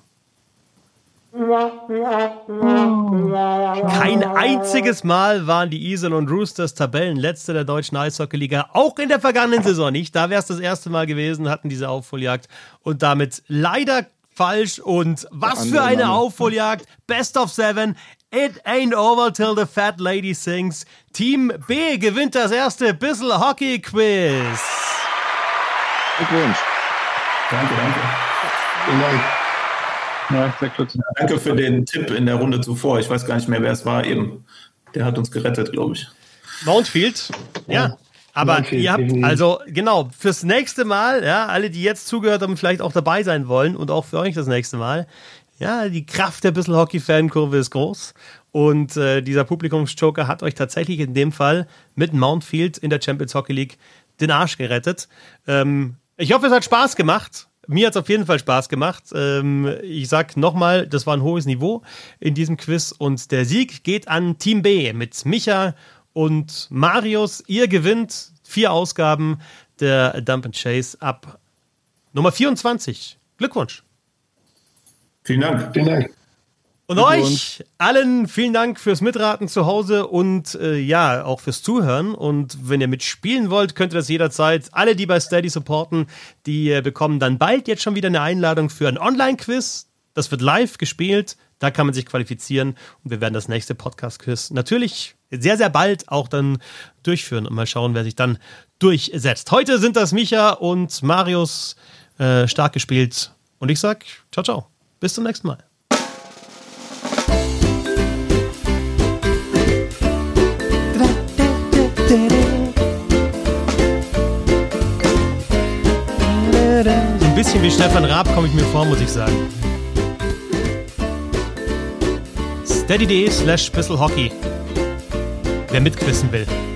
Speaker 1: Kein einziges Mal waren die Iserlohn Roosters Tabellenletzte der deutschen Eishockeyliga, auch in der vergangenen Saison nicht. Da wäre es das erste Mal gewesen, hatten diese Aufholjagd und damit leider falsch. Und was für eine Aufholjagd. Best of seven. It ain't over till the fat lady sings. Team B gewinnt das erste Bissl Hockey Quiz.
Speaker 3: Glückwunsch.
Speaker 4: Danke, danke.
Speaker 5: Vielen Dank.
Speaker 2: Ja, sehr gut.
Speaker 4: Danke für den Tipp in der Runde zuvor. Ich weiß gar nicht mehr, wer es war eben. Der hat uns gerettet, glaube ich.
Speaker 1: Mountfield, ja. Aber
Speaker 5: Mountfield,
Speaker 1: ihr habt,
Speaker 5: definitiv.
Speaker 1: also genau, fürs nächste Mal, ja, alle, die jetzt zugehört haben, vielleicht auch dabei sein wollen und auch für euch das nächste Mal, ja, die Kraft der Bissl Hockey Fankurve ist groß und äh, dieser Publikumsjoker hat euch tatsächlich in dem Fall mit Mountfield in der Champions Hockey League den Arsch gerettet. Ähm, ich hoffe, es hat Spaß gemacht. Mir hat es auf jeden Fall Spaß gemacht. Ähm, ich sag nochmal, das war ein hohes Niveau in diesem Quiz und der Sieg geht an Team B mit Micha und Marius. Ihr gewinnt vier Ausgaben der Dump and Chase ab Nummer vierundzwanzig. Glückwunsch.
Speaker 4: Vielen Dank.
Speaker 5: Vielen Dank.
Speaker 1: Und euch allen vielen Dank fürs Mitraten zu Hause und äh, ja, auch fürs Zuhören. Und wenn ihr mitspielen wollt, könnt ihr das jederzeit. Alle, die bei Steady supporten, die äh, bekommen dann bald jetzt schon wieder eine Einladung für ein Online-Quiz. Das wird live gespielt. Da kann man sich qualifizieren. Und wir werden das nächste Podcast-Quiz natürlich sehr, sehr bald auch dann durchführen. Und mal schauen, wer sich dann durchsetzt. Heute sind das Micha und Marius äh, stark gespielt. Und ich sag ciao, ciao. Bis zum nächsten Mal. So ein bisschen wie Stefan Raab komme ich mir vor, muss ich sagen. Steady.de slash Bissl Hockey. Wer mitquissen will.